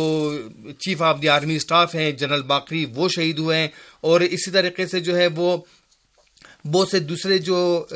chief of the army staff ہیں جنرل باقری وہ شہید ہوئے ہیں اور اسی طریقے سے جو ہے وہ بہت سے دوسرے جو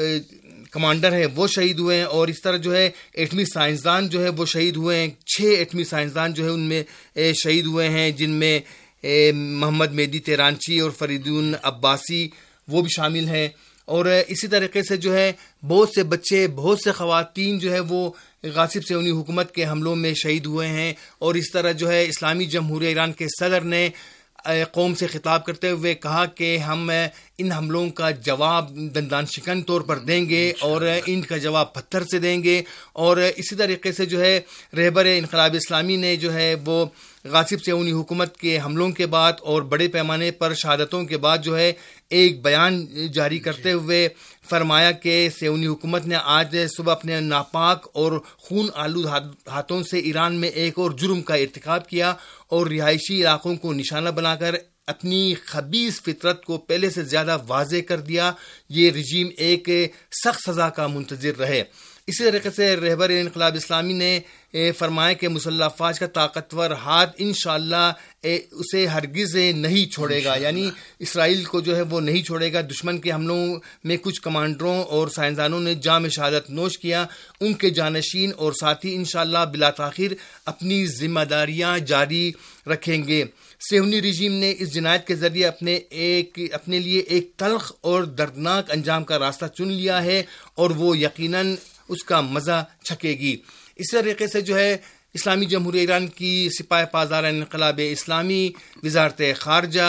کمانڈر ہیں وہ شہید ہوئے ہیں. اور اس طرح جو ہے ایٹمی سائنسدان جو ہے وہ شہید ہوئے ہیں. چھ ایٹمی سائنسدان جو ہے ان میں شہید ہوئے ہیں، جن میں محمد مہدی تیرانچی اور فریدون عباسی وہ بھی شامل ہیں. اور اسی طریقے سے جو ہے بہت سے بچے، بہت سے خواتین جو ہے وہ غاصب صہیونی حکومت کے حملوں میں شہید ہوئے ہیں. اور اس طرح جو ہے اسلامی جمہوریہ ایران کے صدر نے قوم سے خطاب کرتے ہوئے کہا کہ ہم ان حملوں کا جواب دندان شکن طور پر دیں گے اور ان کا جواب پتھر سے دیں گے. اور اسی طریقے سے جو ہے رہبر انقلاب اسلامی نے جو ہے وہ غاصب صہیونی حکومت کے حملوں کے بعد اور بڑے پیمانے پر شہادتوں کے بعد جو ہے ایک بیان جاری کرتے ہوئے فرمایا کہ سیونی حکومت نے آج صبح اپنے ناپاک اور خون آلود ہاتھوں سے ایران میں ایک اور جرم کا ارتکاب کیا اور رہائشی علاقوں کو نشانہ بنا کر اپنی خبیث فطرت کو پہلے سے زیادہ واضح کر دیا. یہ رجیم ایک سخت سزا کا منتظر رہے. اسی طریقے سے رہبر انقلاب اسلامی نے فرمایا کہ مسلح افواج کا طاقتور ہاتھ انشاءاللہ اسے ہرگز نہیں چھوڑے گا، یعنی اسرائیل کو جو ہے وہ نہیں چھوڑے گا. دشمن کے حملوں میں کچھ کمانڈروں اور سائنسدانوں نے جام شہادت نوش کیا. ان کے جانشین اور ساتھی انشاءاللہ بلا تاخیر اپنی ذمہ داریاں جاری رکھیں گے. صہیونی رژیم نے اس جنایت کے ذریعے اپنے ایک اپنے لیے ایک تلخ اور دردناک انجام کا راستہ چن لیا ہے اور وہ یقیناً اس کا مزہ چھکے گی. اسی طریقے سے جو ہے اسلامی جمہوریہ ایران کی سپاہ پاسدار انقلاب اسلامی، وزارت خارجہ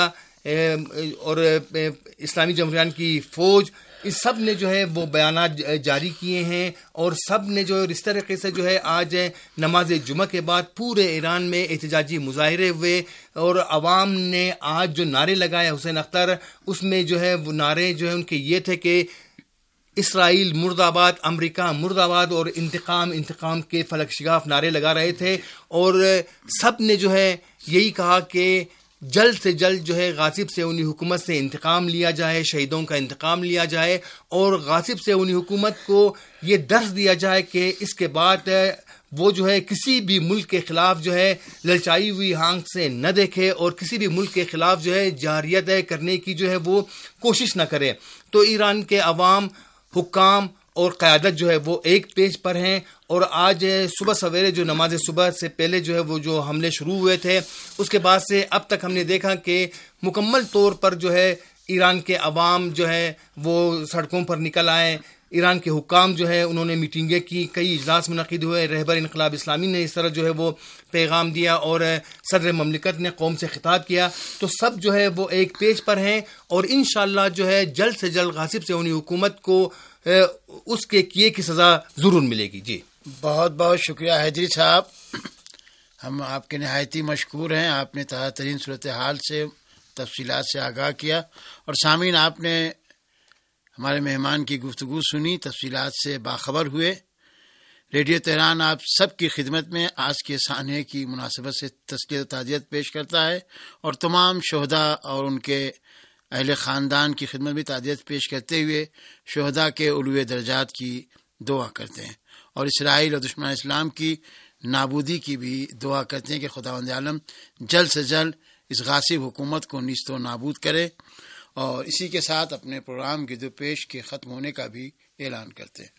اور اسلامی جمہوریہ ایران کی فوج، اس سب نے جو ہے وہ بیانات جاری کیے ہیں اور سب نے جو اس طریقے سے جو ہے آج نماز جمعہ کے بعد پورے ایران میں احتجاجی مظاہرے ہوئے اور عوام نے آج جو نعرے لگائے حسین اختر، اس میں جو ہے وہ نعرے جو ہے ان کے یہ تھے کہ اسرائیل مرد آباد، امریکہ مرد آباد، اور انتقام انتقام کے فلک شگاف نعرے لگا رہے تھے. اور سب نے جو ہے یہی کہا کہ جلد سے جلد جو ہے غاصب صہیونی حکومت سے انتقام لیا جائے، شہیدوں کا انتقام لیا جائے اور غاصب صہیونی حکومت کو یہ درس دیا جائے کہ اس کے بعد وہ جو ہے کسی بھی ملک کے خلاف جو ہے للچائی ہوئی آنکھ سے نہ دیکھے اور کسی بھی ملک کے خلاف جو ہے جارحیت کرنے کی جو ہے وہ کوشش نہ کرے. تو ایران کے عوام، حکام اور قیادت جو ہے وہ ایک پیج پر ہیں. اور آج صبح سویرے جو نماز صبح سے پہلے جو ہے وہ جو حملے شروع ہوئے تھے، اس کے بعد سے اب تک ہم نے دیکھا کہ مکمل طور پر جو ہے ایران کے عوام جو ہے وہ سڑکوں پر نکل آئے. ایران کے حکام جو ہے انہوں نے میٹنگیں کی، کئی اجلاس منعقد ہوئے. رہبر انقلاب اسلامی نے اس طرح جو ہے وہ پیغام دیا اور صدر مملکت نے قوم سے خطاب کیا. تو سب جو ہے وہ ایک پیج پر ہیں اور انشاءاللہ جو ہے جلد سے جلد غاصب صہیونی حکومت کو اس کے کیے کی سزا ضرور ملے گی. جی بہت بہت شکریہ حیدری صاحب، ہم آپ کے نہایتی مشکور ہیں. آپ نے تازہ ترین صورتحال سے، تفصیلات سے آگاہ کیا اور سامعین آپ نے ہمارے مہمان کی گفتگو سنی، تفصیلات سے باخبر ہوئے. ریڈیو تہران آپ سب کی خدمت میں آج کے سانحے کی مناسبت سے تذکیہ و تعزیت پیش کرتا ہے اور تمام شہداء اور ان کے اہل خاندان کی خدمت میں تعزیت پیش کرتے ہوئے شہداء کے علو درجات کی دعا کرتے ہیں اور اسرائیل اور دشمن اسلام کی نابودی کی بھی دعا کرتے ہیں کہ خداوند عالم جلد سے جلد اس غاصب حکومت کو نیست و نابود کرے. اور اسی کے ساتھ اپنے پروگرام گرد و پیش کے ختم ہونے کا بھی اعلان کرتے ہیں.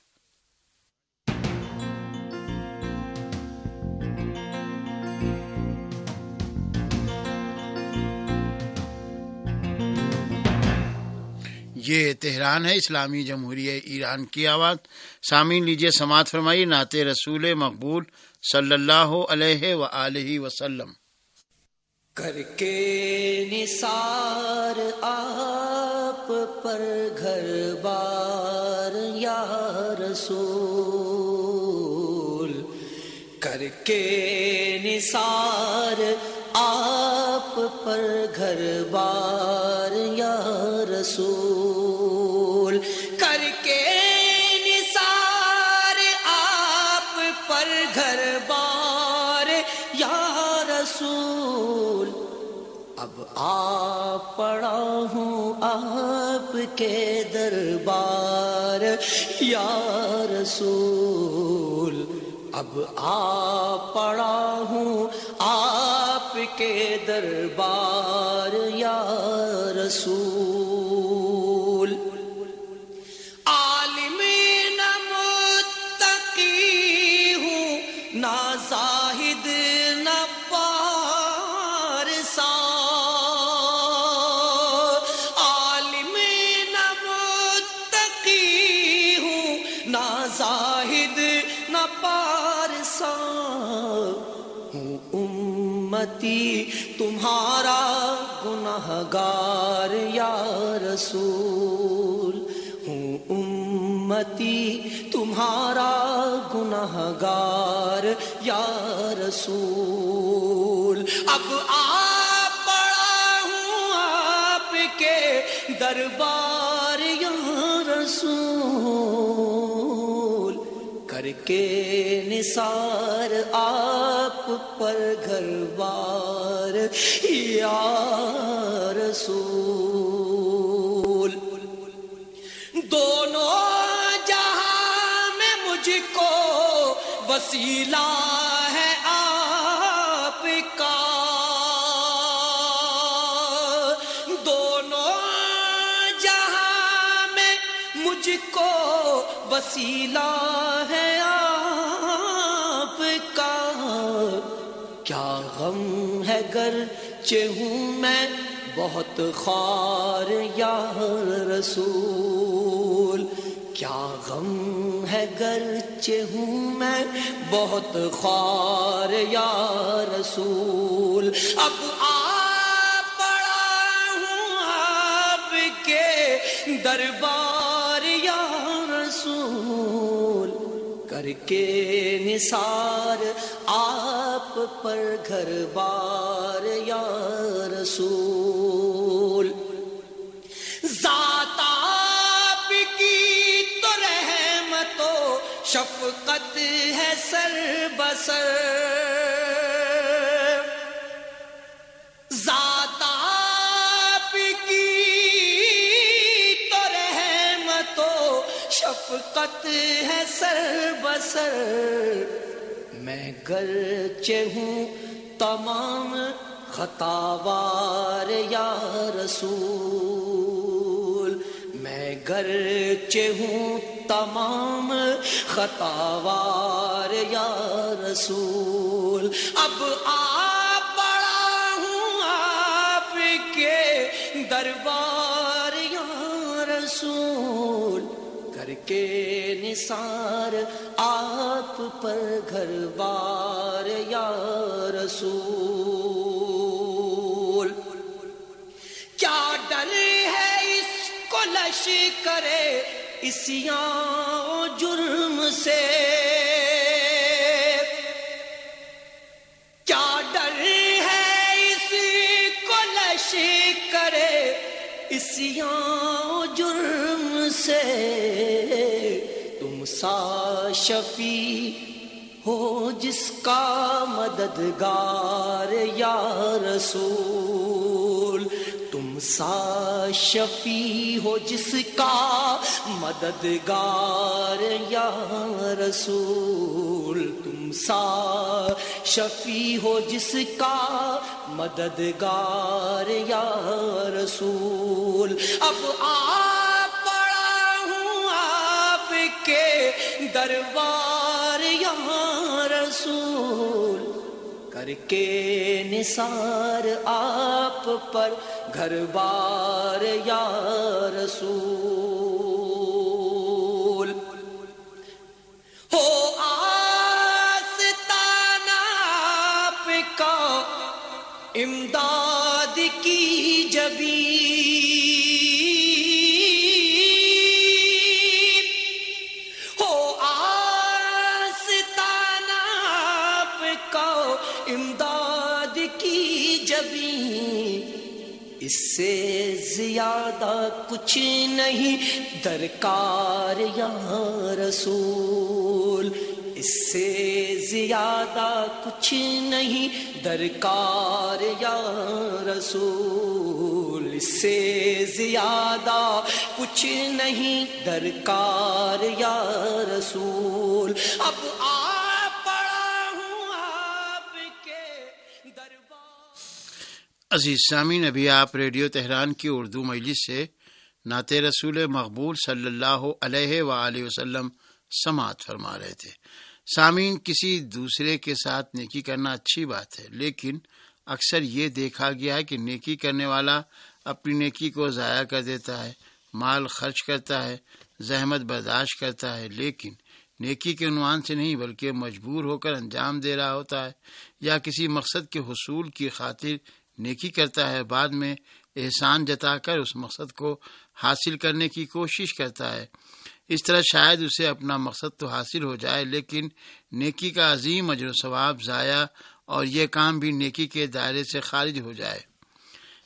یہ تہران ہے، اسلامی جمہوریہ ایران کی آواز. سامعین لیجیے سماعت فرمائیے نعت رسول مقبول صلی اللہ علیہ وآلہ وسلم. کر کے نثار آپ پر گھر بار یا رسول، کر کے نثار آپ پر گھر بار یا رسول، کر کے نثار آپ پر گھر بار یا رسول. اب آ پڑا ہوں آپ کے دربار یا رسول، اب آ پڑا ہوں آپ کے دربار یا رسول. عالم نہ متقی ہوں، نہ زاہد نہ پارسا، عالم نہ متقی ہوں، نہ زاہد نہ پارسا، ہوں امتی تمہارا گنہگار یا رسول، ہوں امتی تمہارا گنہگار یا رسول. اب آ پڑا ہوں آپ کے دربار یا رسول، کر کے نثار آپ پر گھر بار یا رسول۔ دونوں جہاں میں مجھ کو وسیلہ ہے آپ کا، دونوں جہاں میں مجھ کو وسیلہ ہے آپ کا۔ کیا غم ہے گرچہ ہوں میں بہت خوار یا رسول، کیا غم ہے گرچہ ہوں میں بہت خوار یا رسول۔ اب آپ پڑا ہوں آپ کے دربار یا رسول، کر کے نثار آپ پر گھر بار یا رسول۔ ذات آپ کی تو رحمت و شفقت ہے سر بسر، ذات آپ کی تو رحمت و شفقت ہے سر بسر۔ میں گرچہ ہوں تمام خطاوار یا رسول، میں گرچہ ہوں تمام خطاوار یا رسول۔ اب آپ پڑا ہوں آپ کے دربار یا رسول، کر کے نثار آپ پر گھر بار یا رسول۔ کیا ڈر ہے اس کو لشکرے عصیاں جرم سے، کیا ڈر ہے اس کو لشکرے عصیاں جرم سے، تم سا شفیع ہو جس کا مددگار یا رسول، تم سا شفیع ہو جس کا مددگار یا رسول، تم سا شفیع ہو جس کا مددگار یا رسول۔ اب آپ پڑا ہوں آپ کے دربار یا رسول، کر کے نثار آپ پر گھر بار یا رسول۔ ہو آستانہ آپ کا امداد کی جبین، ہو آستانہ آپ کا امداد کی جبین، اس سے زیادہ کچھ نہیں درکار یا رسول، اس سے زیادہ کچھ نہیں درکار یا رسول، اس سے زیادہ کچھ نہیں درکار یا رسول۔ اب آپ پڑا ہوں آپ کے دربار۔ عزیز سامعین، ابھی آپ ریڈیو تہران کی اردو مجلس سے نعت رسول مقبول صلی اللہ علیہ وآلہ وسلم سماعت فرما رہے تھے۔ سامعین، کسی دوسرے کے ساتھ نیکی کرنا اچھی بات ہے، لیکن اکثر یہ دیکھا گیا ہے کہ نیکی کرنے والا اپنی نیکی کو ضائع کر دیتا ہے، مال خرچ کرتا ہے، زحمت برداشت کرتا ہے، لیکن نیکی کے عنوان سے نہیں بلکہ مجبور ہو کر انجام دے رہا ہوتا ہے، یا کسی مقصد کے حصول کی خاطر نیکی کرتا ہے، بعد میں احسان جتا کر اس مقصد کو حاصل کرنے کی کوشش کرتا ہے۔ اس طرح شاید اسے اپنا مقصد تو حاصل ہو جائے، لیکن نیکی کا عظیم اجر و ثواب ضائع اور یہ کام بھی نیکی کے دائرے سے خارج ہو جائے۔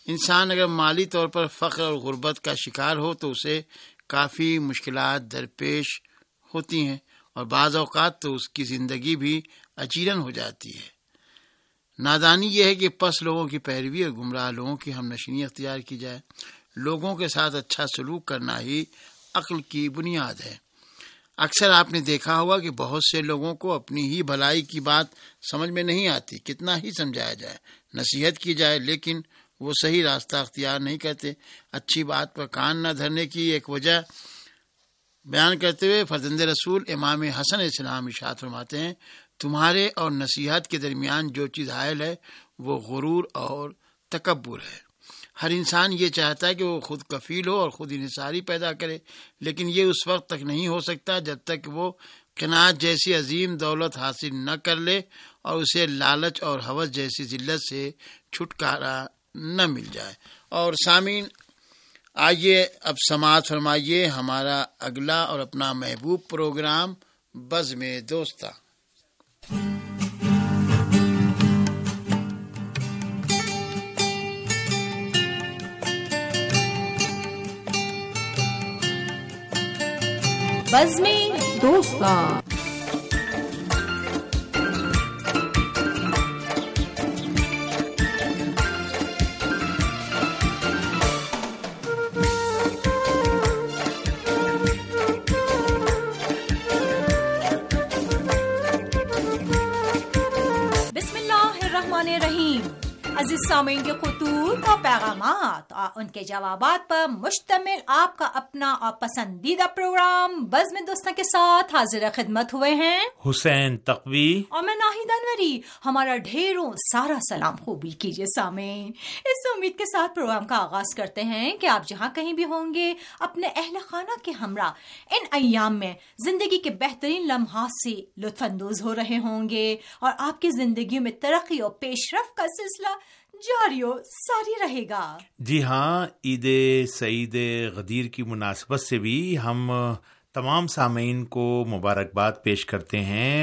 انسان اگر مالی طور پر فقر اور غربت کا شکار ہو تو اسے کافی مشکلات درپیش ہوتی ہیں اور بعض اوقات تو اس کی زندگی بھی اچیرن ہو جاتی ہے۔ نادانی یہ ہے کہ پس لوگوں کی پیروی اور گمراہ لوگوں کی ہم نشینی اختیار کی جائے۔ لوگوں کے ساتھ اچھا سلوک کرنا ہی عقل کی بنیاد ہے۔ اکثر آپ نے دیکھا ہوگا کہ بہت سے لوگوں کو اپنی ہی بھلائی کی بات سمجھ میں نہیں آتی، کتنا ہی سمجھایا جائے، نصیحت کی جائے، لیکن وہ صحیح راستہ اختیار نہیں کرتے۔ اچھی بات پر کان نہ دھرنے کی ایک وجہ بیان کرتے ہوئے فرزند رسول امام حسن علیہ السلام ارشاد فرماتے ہیں، تمہارے اور نصیحت کے درمیان جو چیز حائل ہے وہ غرور اور تکبر ہے۔ ہر انسان یہ چاہتا ہے کہ وہ خود کفیل ہو اور خود انحصاری پیدا کرے، لیکن یہ اس وقت تک نہیں ہو سکتا جب تک وہ قناعت جیسی عظیم دولت حاصل نہ کر لے اور اسے لالچ اور ہوس جیسی ذلت سے چھٹکارا نہ مل جائے۔ اور سامعین، آئیے اب سماعت فرمائیے ہمارا اگلا اور اپنا محبوب پروگرام بزم دوستہ۔ بزم دوستہ۔ عزیز سامعین کے خطوط اور پیغامات اور ان کے جوابات پر مشتمل آپ کا اپنا اور پسندیدہ پروگرام بزم دوستہ کے ساتھ حاضر خدمت ہوئے ہیں حسین تقوی اور میں ناہید انوری۔ ہمارا ڈھیروں سارا سلام قبول کیجیے سامعین۔ اس امید کے ساتھ پروگرام کا آغاز کرتے ہیں کہ آپ جہاں کہیں بھی ہوں گے اپنے اہل خانہ کے ہمراہ ان ایام میں زندگی کے بہترین لمحات سے لطف اندوز ہو رہے ہوں گے اور آپ کی زندگیوں میں ترقی اور پیش رفت کا سلسلہ جاری و ساری رہے گا۔ جی ہاں، عید سعید غدیر کی مناسبت سے بھی ہم تمام سامعین کو مبارکباد پیش کرتے ہیں۔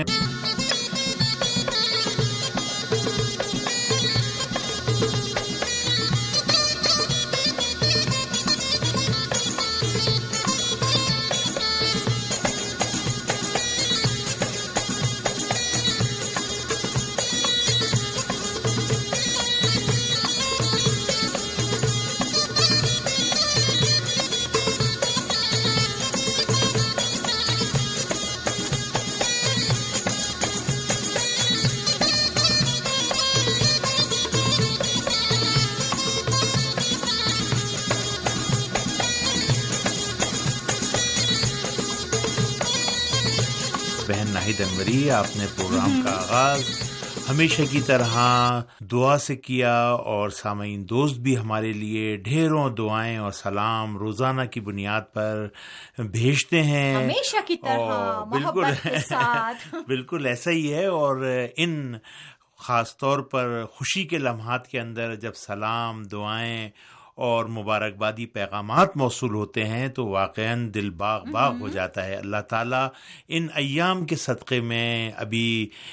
بہن ناہید انوری، آپ نے پروگرام کا آغاز ہمیشہ کی طرح دعا سے کیا اور سامعین دوست بھی ہمارے لیے ڈھیروں دعائیں اور سلام روزانہ کی بنیاد پر بھیجتے ہیں ہمیشہ کی طرح محبت کے ساتھ۔ بالکل ایسا ہی ہے، اور ان خاص طور پر خوشی کے لمحات کے اندر جب سلام، دعائیں اور مبارکبادی پیغامات موصول ہوتے ہیں تو واقعاً دل باغ باغ ہو جاتا ہے۔ اللہ تعالیٰ ان ایام کے صدقے میں، ابھی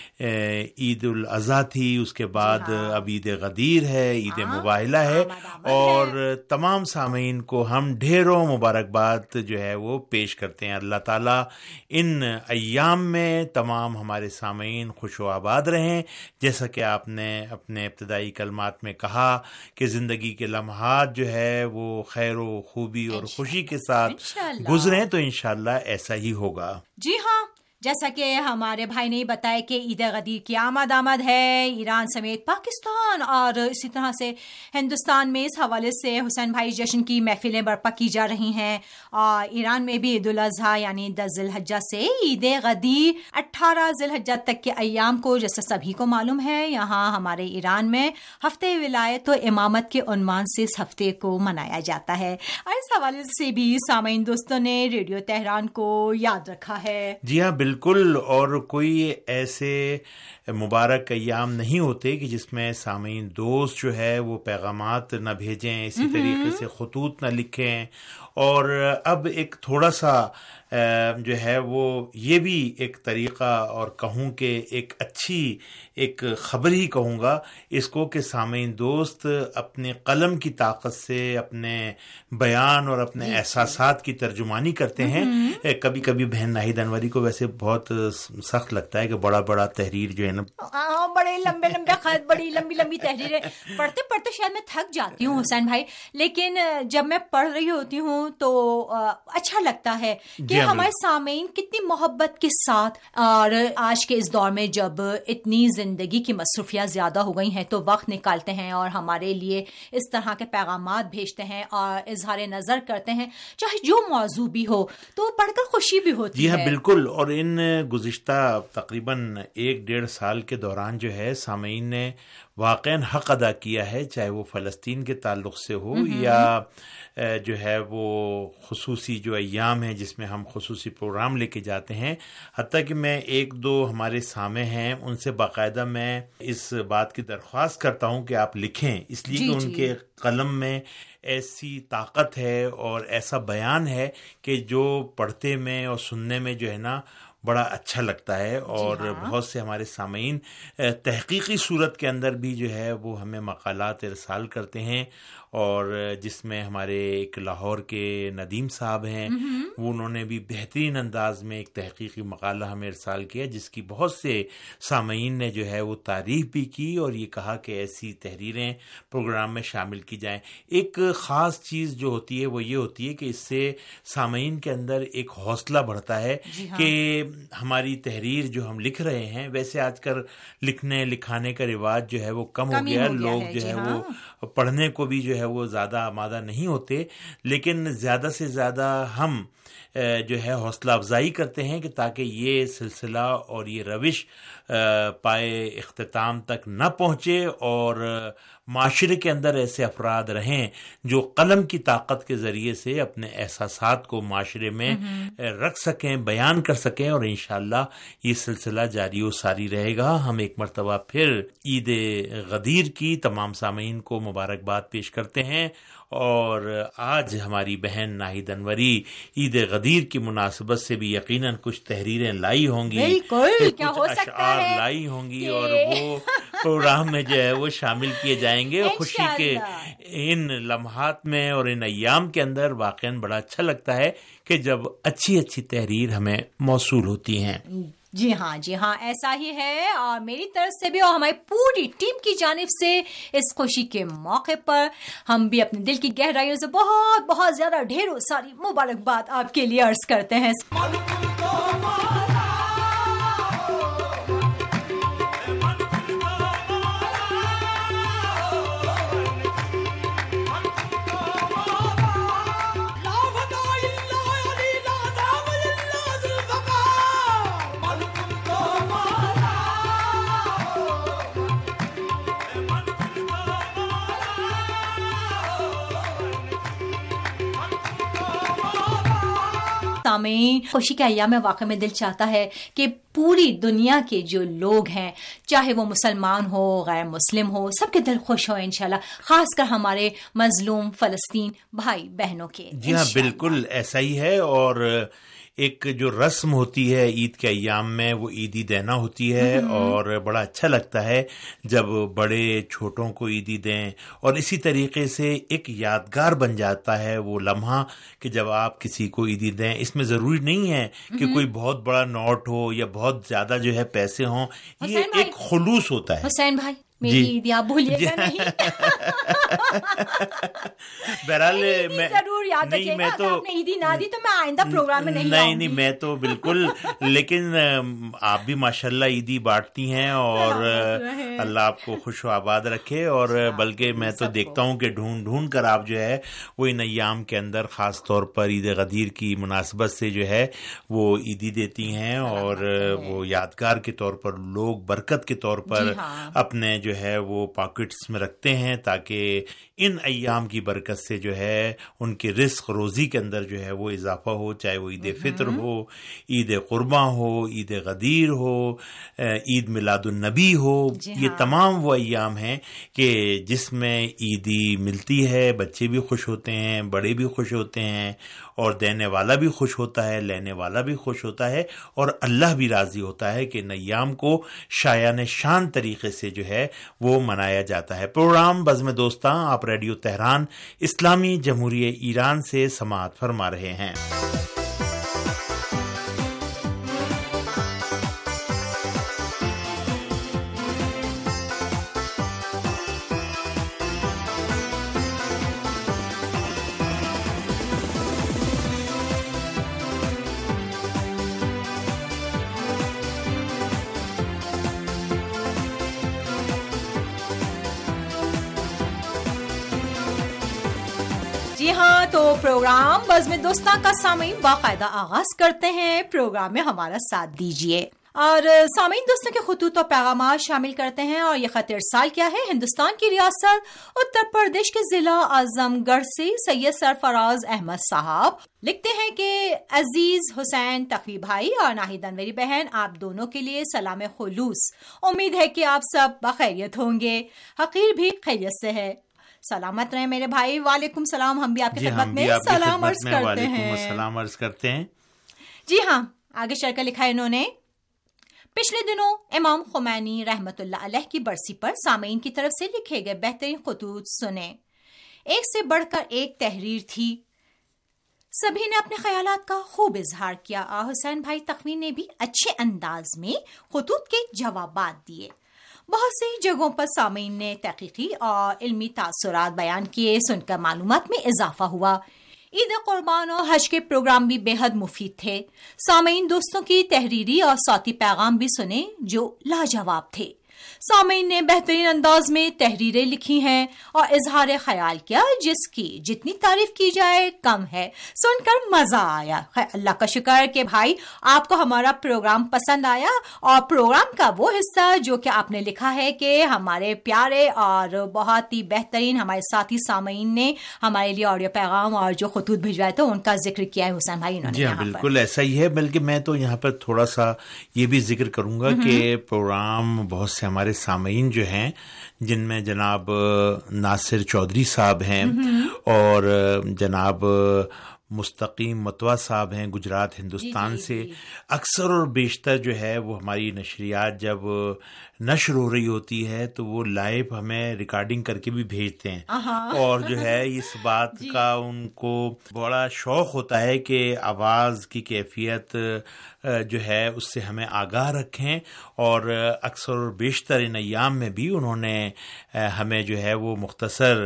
عید الاضحیٰ تھی، اس کے بعد اب عید غدیر ہے، عید مباہلہ ہے، اور تمام سامعین کو ہم ڈھیروں مبارکباد جو ہے وہ پیش کرتے ہیں۔ اللہ تعالیٰ ان ایام میں تمام ہمارے سامعین خوش و آباد رہیں، جیسا کہ آپ نے اپنے ابتدائی کلمات میں کہا کہ زندگی کے لمحات جو ہے وہ خیر و خوبی اور خوشی کے ساتھ گزریں، تو انشاءاللہ ایسا ہی ہوگا۔ جی ہاں، جیسا کہ ہمارے بھائی نے بتایا کہ عید غدیر کی آمد آمد ہے، ایران سمیت پاکستان اور اسی طرح سے ہندوستان میں اس حوالے سے حسین بھائی جشن کی محفلیں برپا کی جا رہی ہیں، اور ایران میں بھی عید الاضحیٰ یعنی دس ذی الحجہ سے عید غدیر اٹھارہ ذی الحجہ تک کے ایام کو، جیسا سبھی کو معلوم ہے، یہاں ہمارے ایران میں ہفتے ولایت و امامت کے عنوان سے اس ہفتے کو منایا جاتا ہے، اور اس حوالے سے بھی سامعین دوستوں نے ریڈیو تہران کو یاد رکھا ہے۔ جی ہاں بالکل، اور کوئی ایسے مبارک ایام نہیں ہوتے کہ جس میں سامعین دوست جو ہے وہ پیغامات نہ بھیجیں، اسی طریقے سے خطوط نہ لکھیں۔ اور اب ایک تھوڑا سا جو ہے وہ یہ بھی ایک طریقہ اور کہوں کہ ایک اچھی ایک خبر ہی کہوں گا اس کو کہ سامعین دوست اپنے قلم کی طاقت سے اپنے بیان اور اپنے احساسات کی ترجمانی کرتے ہیں. کبھی کبھی بہن ناہید انوری کو ویسے بہت سخت لگتا ہے کہ بڑا بڑا تحریر جو ہے نا بڑے لمبے لمبے خط بڑی لمبی لمبی تحریریں پڑھتے پڑھتے شاید میں تھک جاتی ہوں حسین بھائی, لیکن جب میں پڑھ رہی ہوتی ہوں تو اچھا لگتا ہے کہ ہمارے سامعین کتنی محبت کے ساتھ, اور آج کے اس دور میں جب اتنی زندگی کی مصروفیات زیادہ ہو گئی ہیں تو وقت نکالتے ہیں اور ہمارے لیے اس طرح کے پیغامات بھیجتے ہیں اور اظہار نظر کرتے ہیں, چاہے جو موضوع بھی ہو, تو پڑھ کر خوشی بھی ہوتی ہے. جی ہاں بالکل. اور ان گزشتہ تقریباً ایک ڈیڑھ سال کے دوران جو ہے سامعین نے واقعاً حق ادا کیا ہے, چاہے وہ فلسطین کے تعلق سے ہو یا جو ہے وہ خصوصی جو ایام ہیں جس میں ہم خصوصی پروگرام لے کے جاتے ہیں. حتیٰ کہ میں ایک دو ہمارے سامع ہیں ان سے باقاعدہ میں اس بات کی درخواست کرتا ہوں کہ آپ لکھیں, اس لیے کہ ان کے قلم میں ایسی طاقت ہے اور ایسا بیان ہے کہ جو پڑھتے میں اور سننے میں جو ہے نا بڑا اچھا لگتا ہے. اور جی ہاں. بہت سے ہمارے سامعین تحقیقی صورت کے اندر بھی جو ہے وہ ہمیں مقالات ارسال کرتے ہیں, اور جس میں ہمارے ایک لاہور کے ندیم صاحب ہیں وہ انہوں نے بھی بہترین انداز میں ایک تحقیقی مقالہ ہمیں ارسال کیا جس کی بہت سے سامعین نے جو ہے وہ تعریف بھی کی اور یہ کہا کہ ایسی تحریریں پروگرام میں شامل کی جائیں. ایک خاص چیز جو ہوتی ہے وہ یہ ہوتی ہے کہ اس سے سامعین کے اندر ایک حوصلہ بڑھتا ہے جی ہاں. کہ ہماری تحریر جو ہم لکھ رہے ہیں, ویسے آج کل لکھنے لکھانے کا رواج جو ہے وہ کم ہو گیا, لوگ جو ہے وہ پڑھنے کو بھی جو ہے وہ زیادہ آمادہ نہیں ہوتے, لیکن زیادہ سے زیادہ ہم جو ہے حوصلہ افزائی کرتے ہیں کہ تاکہ یہ سلسلہ اور یہ روش پائے اختتام تک نہ پہنچے اور معاشرے کے اندر ایسے افراد رہیں جو قلم کی طاقت کے ذریعے سے اپنے احساسات کو معاشرے میں رکھ سکیں, بیان کر سکیں, اور انشاءاللہ یہ سلسلہ جاری و ساری رہے گا. ہم ایک مرتبہ پھر عید غدیر کی تمام سامعین کو مبارکباد پیش کرتے ہیں, اور آج ہماری بہن ناہید انوری عید غدیر کی مناسبت سے بھی یقیناً کچھ تحریریں لائی ہوں گی, بالکل کیا ہو سکتا ہے لائی ہوں گی, اور وہ پروگرام میں جو ہے وہ شامل کیے جائیں گے. خوشی کے ان لمحات میں اور ان ایام کے اندر واقعاً بڑا اچھا لگتا ہے کہ جب اچھی اچھی تحریر ہمیں موصول ہوتی ہیں. جی ہاں جی ہاں ایسا ہی ہے, اور میری طرف سے بھی اور ہماری پوری ٹیم کی جانب سے اس خوشی کے موقع پر ہم بھی اپنے دل کی گہرائیوں سے بہت بہت زیادہ ڈھیروں ساری مبارکباد آپ کے لیے عرض کرتے ہیں. سامعین, خوشی کے ایام میں واقع میں دل چاہتا ہے کہ پوری دنیا کے جو لوگ ہیں, چاہے وہ مسلمان ہو غیر مسلم ہو, سب کے دل خوش ہو انشاءاللہ, خاص کر ہمارے مظلوم فلسطین بھائی بہنوں کے. جی ہاں بالکل ایسا ہی ہے. اور ایک جو رسم ہوتی ہے عید کے ایام میں وہ عیدی دینا ہوتی ہے, اور بڑا اچھا لگتا ہے جب بڑے چھوٹوں کو عیدی دیں, اور اسی طریقے سے ایک یادگار بن جاتا ہے وہ لمحہ کہ جب آپ کسی کو عیدی دیں. اس میں ضروری نہیں ہے کہ کوئی بہت بڑا نوٹ ہو یا بہت زیادہ جو ہے پیسے ہوں, یہ ایک خلوص ہوتا ہے. حسین بھائی میری عیدی آپ بھولیے گا نہیں. بہرحال میں ضرور یاد رکھیے گا, اگر آپ نے عیدی نہ دی تو میں آئندہ پروگرام میں نہیں نہیں نہیں نہیں میں تو بالکل, لیکن آپ بھی ماشاءاللہ عیدی بانٹتی ہیں, اور اللہ آپ کو خوش و آباد رکھے. اور بلکہ میں تو دیکھتا ہوں کہ ڈھونڈ ڈھونڈ کر آپ جو ہے وہ ان ایام کے اندر خاص طور پر عید غدیر کی مناسبت سے جو ہے وہ عیدی دیتی ہیں, اور وہ یادگار کے طور پر لوگ برکت کے طور پر اپنے جو جو ہے وہ پاکٹس میں رکھتے ہیں تاکہ ان ایام کی برکت سے جو ہے ان کے رزق روزی کے اندر جو ہے وہ اضافہ ہو، چاہے وہ عید فطر ہو، عید قرباں ہو، عید غدیر ہو، عید میلاد النبی ہو. یہ تمام وہ ایام ہیں کہ جس میں عیدی ملتی ہے، بچے بھی خوش ہوتے ہیں، بڑے بھی خوش ہوتے ہیں، اور دینے والا بھی خوش ہوتا ہے، لینے والا بھی خوش ہوتا ہے، اور اللہ بھی راضی ہوتا ہے کہ ان ایام کو شایان شان طریقے سے جو ہے وہ منایا جاتا ہے. پروگرام بزم دوستاں آپ ریڈیو تہران اسلامی جمہوریہ ایران سے سماعت فرما رہے ہیں. جی ہاں، تو پروگرام بزم دوستاں کا سامعین باقاعدہ آغاز کرتے ہیں. پروگرام میں ہمارا ساتھ دیجیے اور سامعین دوستوں کے خطوط و پیغامات شامل کرتے ہیں. اور یہ خط ارسال کیا ہے ہندوستان کی ریاست اتر پردیش کے ضلع اعظم گڑھ سے سید سرفراز احمد صاحب لکھتے ہیں کہ عزیز حسین تقوی بھائی اور ناہید انوری بہن، آپ دونوں کے لیے سلام خلوص. امید ہے کہ آپ سب بخیریت ہوں گے. حقیر بھی خیریت سے ہے. سلامت رہیں میرے بھائی. وعلیکم السلام. ہم بھی آپ کی خدمت میں سلام عرض کرتے ہیں. السلام عرض کرتے ہیں. جی ہاں، آگے چل کر لکھا ہے انہوں نے، پچھلے دنوں امام خمینی رحمت اللہ علیہ کی برسی پر سامعین کی طرف سے لکھے گئے بہترین خطوط سنے. ایک سے بڑھ کر ایک تحریر تھی. سبھی نے اپنے خیالات کا خوب اظہار کیا اور حسین بھائی تقوی نے بھی اچھے انداز میں خطوط کے جوابات دیے. بہت سی جگہوں پر سامعین نے تحقیقی اور علمی تاثرات بیان کیے. سن کر معلومات میں اضافہ ہوا. عید قربان اور حج کے پروگرام بھی بے حد مفید تھے. سامعین دوستوں کی تحریری اور صوتی پیغام بھی سنے جو لاجواب تھے. سامعین نے بہترین انداز میں تحریریں لکھی ہیں اور اظہار خیال کیا جس کی جتنی تعریف کی جائے کم ہے. سن کر مزہ آیا. اللہ کا شکر کہ بھائی آپ کو ہمارا پروگرام پسند آیا اور پروگرام کا وہ حصہ جو کہ آپ نے لکھا ہے کہ ہمارے پیارے اور بہت ہی بہترین ہمارے ساتھی سامعین نے ہمارے لیے آڈیو پیغام اور جو خطوط بھجوائے تھے ان کا ذکر کیا ہے حسین بھائی. جی ہاں بالکل ایسا ہی ہے. بلکہ میں تو یہاں پر تھوڑا سا یہ بھی ذکر کروں گا کہ پروگرام بہت سے ہمارے سامعین جو ہیں جن میں جناب ناصر چودھری صاحب ہیں اور جناب مستقیم متوا صاحب ہیں گجرات ہندوستان سے، اکثر اور بیشتر جو ہے وہ ہماری نشریات جب نشر ہو رہی ہوتی ہے تو وہ لائیو ہمیں ریکارڈنگ کر کے بھی بھیجتے ہیں. اور جو ہے اس بات کا ان کو بڑا شوق ہوتا ہے کہ آواز کی کیفیت جو ہے اس سے ہمیں آگاہ رکھیں. اور اکثر اور بیشتر ان ایام میں بھی انہوں نے ہمیں جو ہے وہ مختصر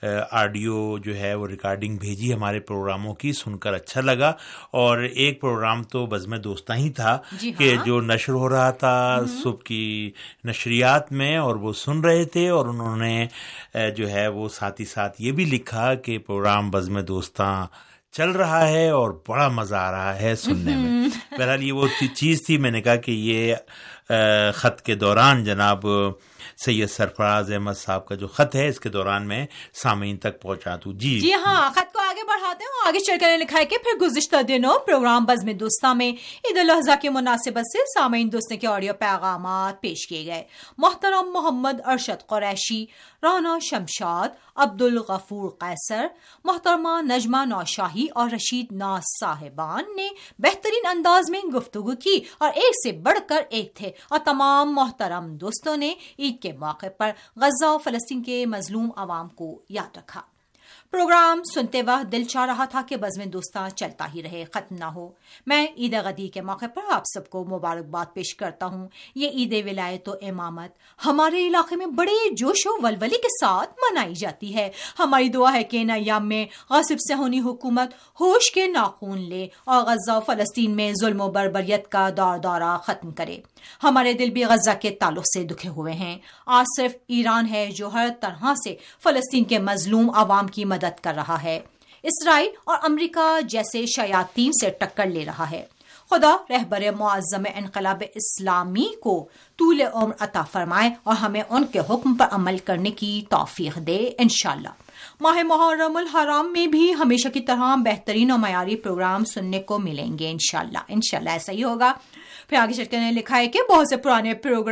آڈیو جو ہے وہ ریکارڈنگ بھیجی ہمارے پروگراموں کی. سن کر اچھا لگا. اور ایک پروگرام تو بزم دوستاں ہی تھا کہ جو نشر ہو رہا تھا صبح کی نشریات میں اور وہ سن رہے تھے اور انہوں نے جو ہے وہ ساتھ ہی ساتھ یہ بھی لکھا کہ پروگرام بزم دوستاں چل رہا ہے اور بڑا مزہ آ رہا ہے سننے میں. بہرحال یہ وہ چیز تھی. میں نے کہا کہ یہ خط کے دوران جناب سید سرفراز احمد صاحب کا جو خط ہے اس کے دوران میں سامعین تک پہنچا دوں. جی جی ہاں، خط کو آگے بڑھاتے ہیں. آگے چل کر لکھا ہے کہ پھر گزشتہ دنوں پروگرام بزم دوستاں میں عید الاضحیٰ کی مناسبت سے سامعین دوستوں کے آڈیو پیغامات پیش کیے گئے. محترم محمد ارشد قریشی، رانا شمشاد، عبد الغفور قیصر، محترمہ نجمہ نوشاہی اور رشید ناز صاحبان نے بہترین انداز میں گفتگو کی اور ایک سے بڑھ کر ایک تھے. اور تمام محترم دوستوں نے عید کے موقع پر غزہ و فلسطین کے مظلوم عوام کو یاد رکھا. پروگرام سنتے وقت دل چاہ رہا تھا کہ بزم دوستاں چلتا ہی رہے، ختم نہ ہو. میں عید غدیر کے موقع پر آپ سب کو مبارکباد پیش کرتا ہوں. یہ عید ولایت و امامت ہمارے علاقے میں بڑے جوش و ولولے کے ساتھ منائی جاتی ہے. ہماری دعا ہے کہ ان ایام میں غاصب صہیونی حکومت ہوش کے ناخون لے اور غزہ و فلسطین میں ظلم و بربریت کا دور دورہ ختم کرے. ہمارے دل بھی غزہ کے تعلق سے دکھے ہوئے ہیں. آج صرف ایران ہے جو ہر طرح سے فلسطین کے مظلوم عوام کی مدد کر رہا ہے. اسرائیل اور امریکہ جیسے شیاطین سے ٹکر لے رہا ہے. خدا رہبر معظم انقلاب اسلامی کو طول عمر عطا فرمائے اور ہمیں ان کے حکم پر عمل کرنے کی توفیق دے انشاءاللہ۔ ماہ محرم الحرام میں بھی ہمیشہ کی طرح بہترین اور معیاری پروگرام سننے کو ملیں گے انشاءاللہ انشاءاللہ ایسا ہی ہوگا۔ پھر آگے چل کے نے لکھا ہے کہ بہت سے پرانے پروگرام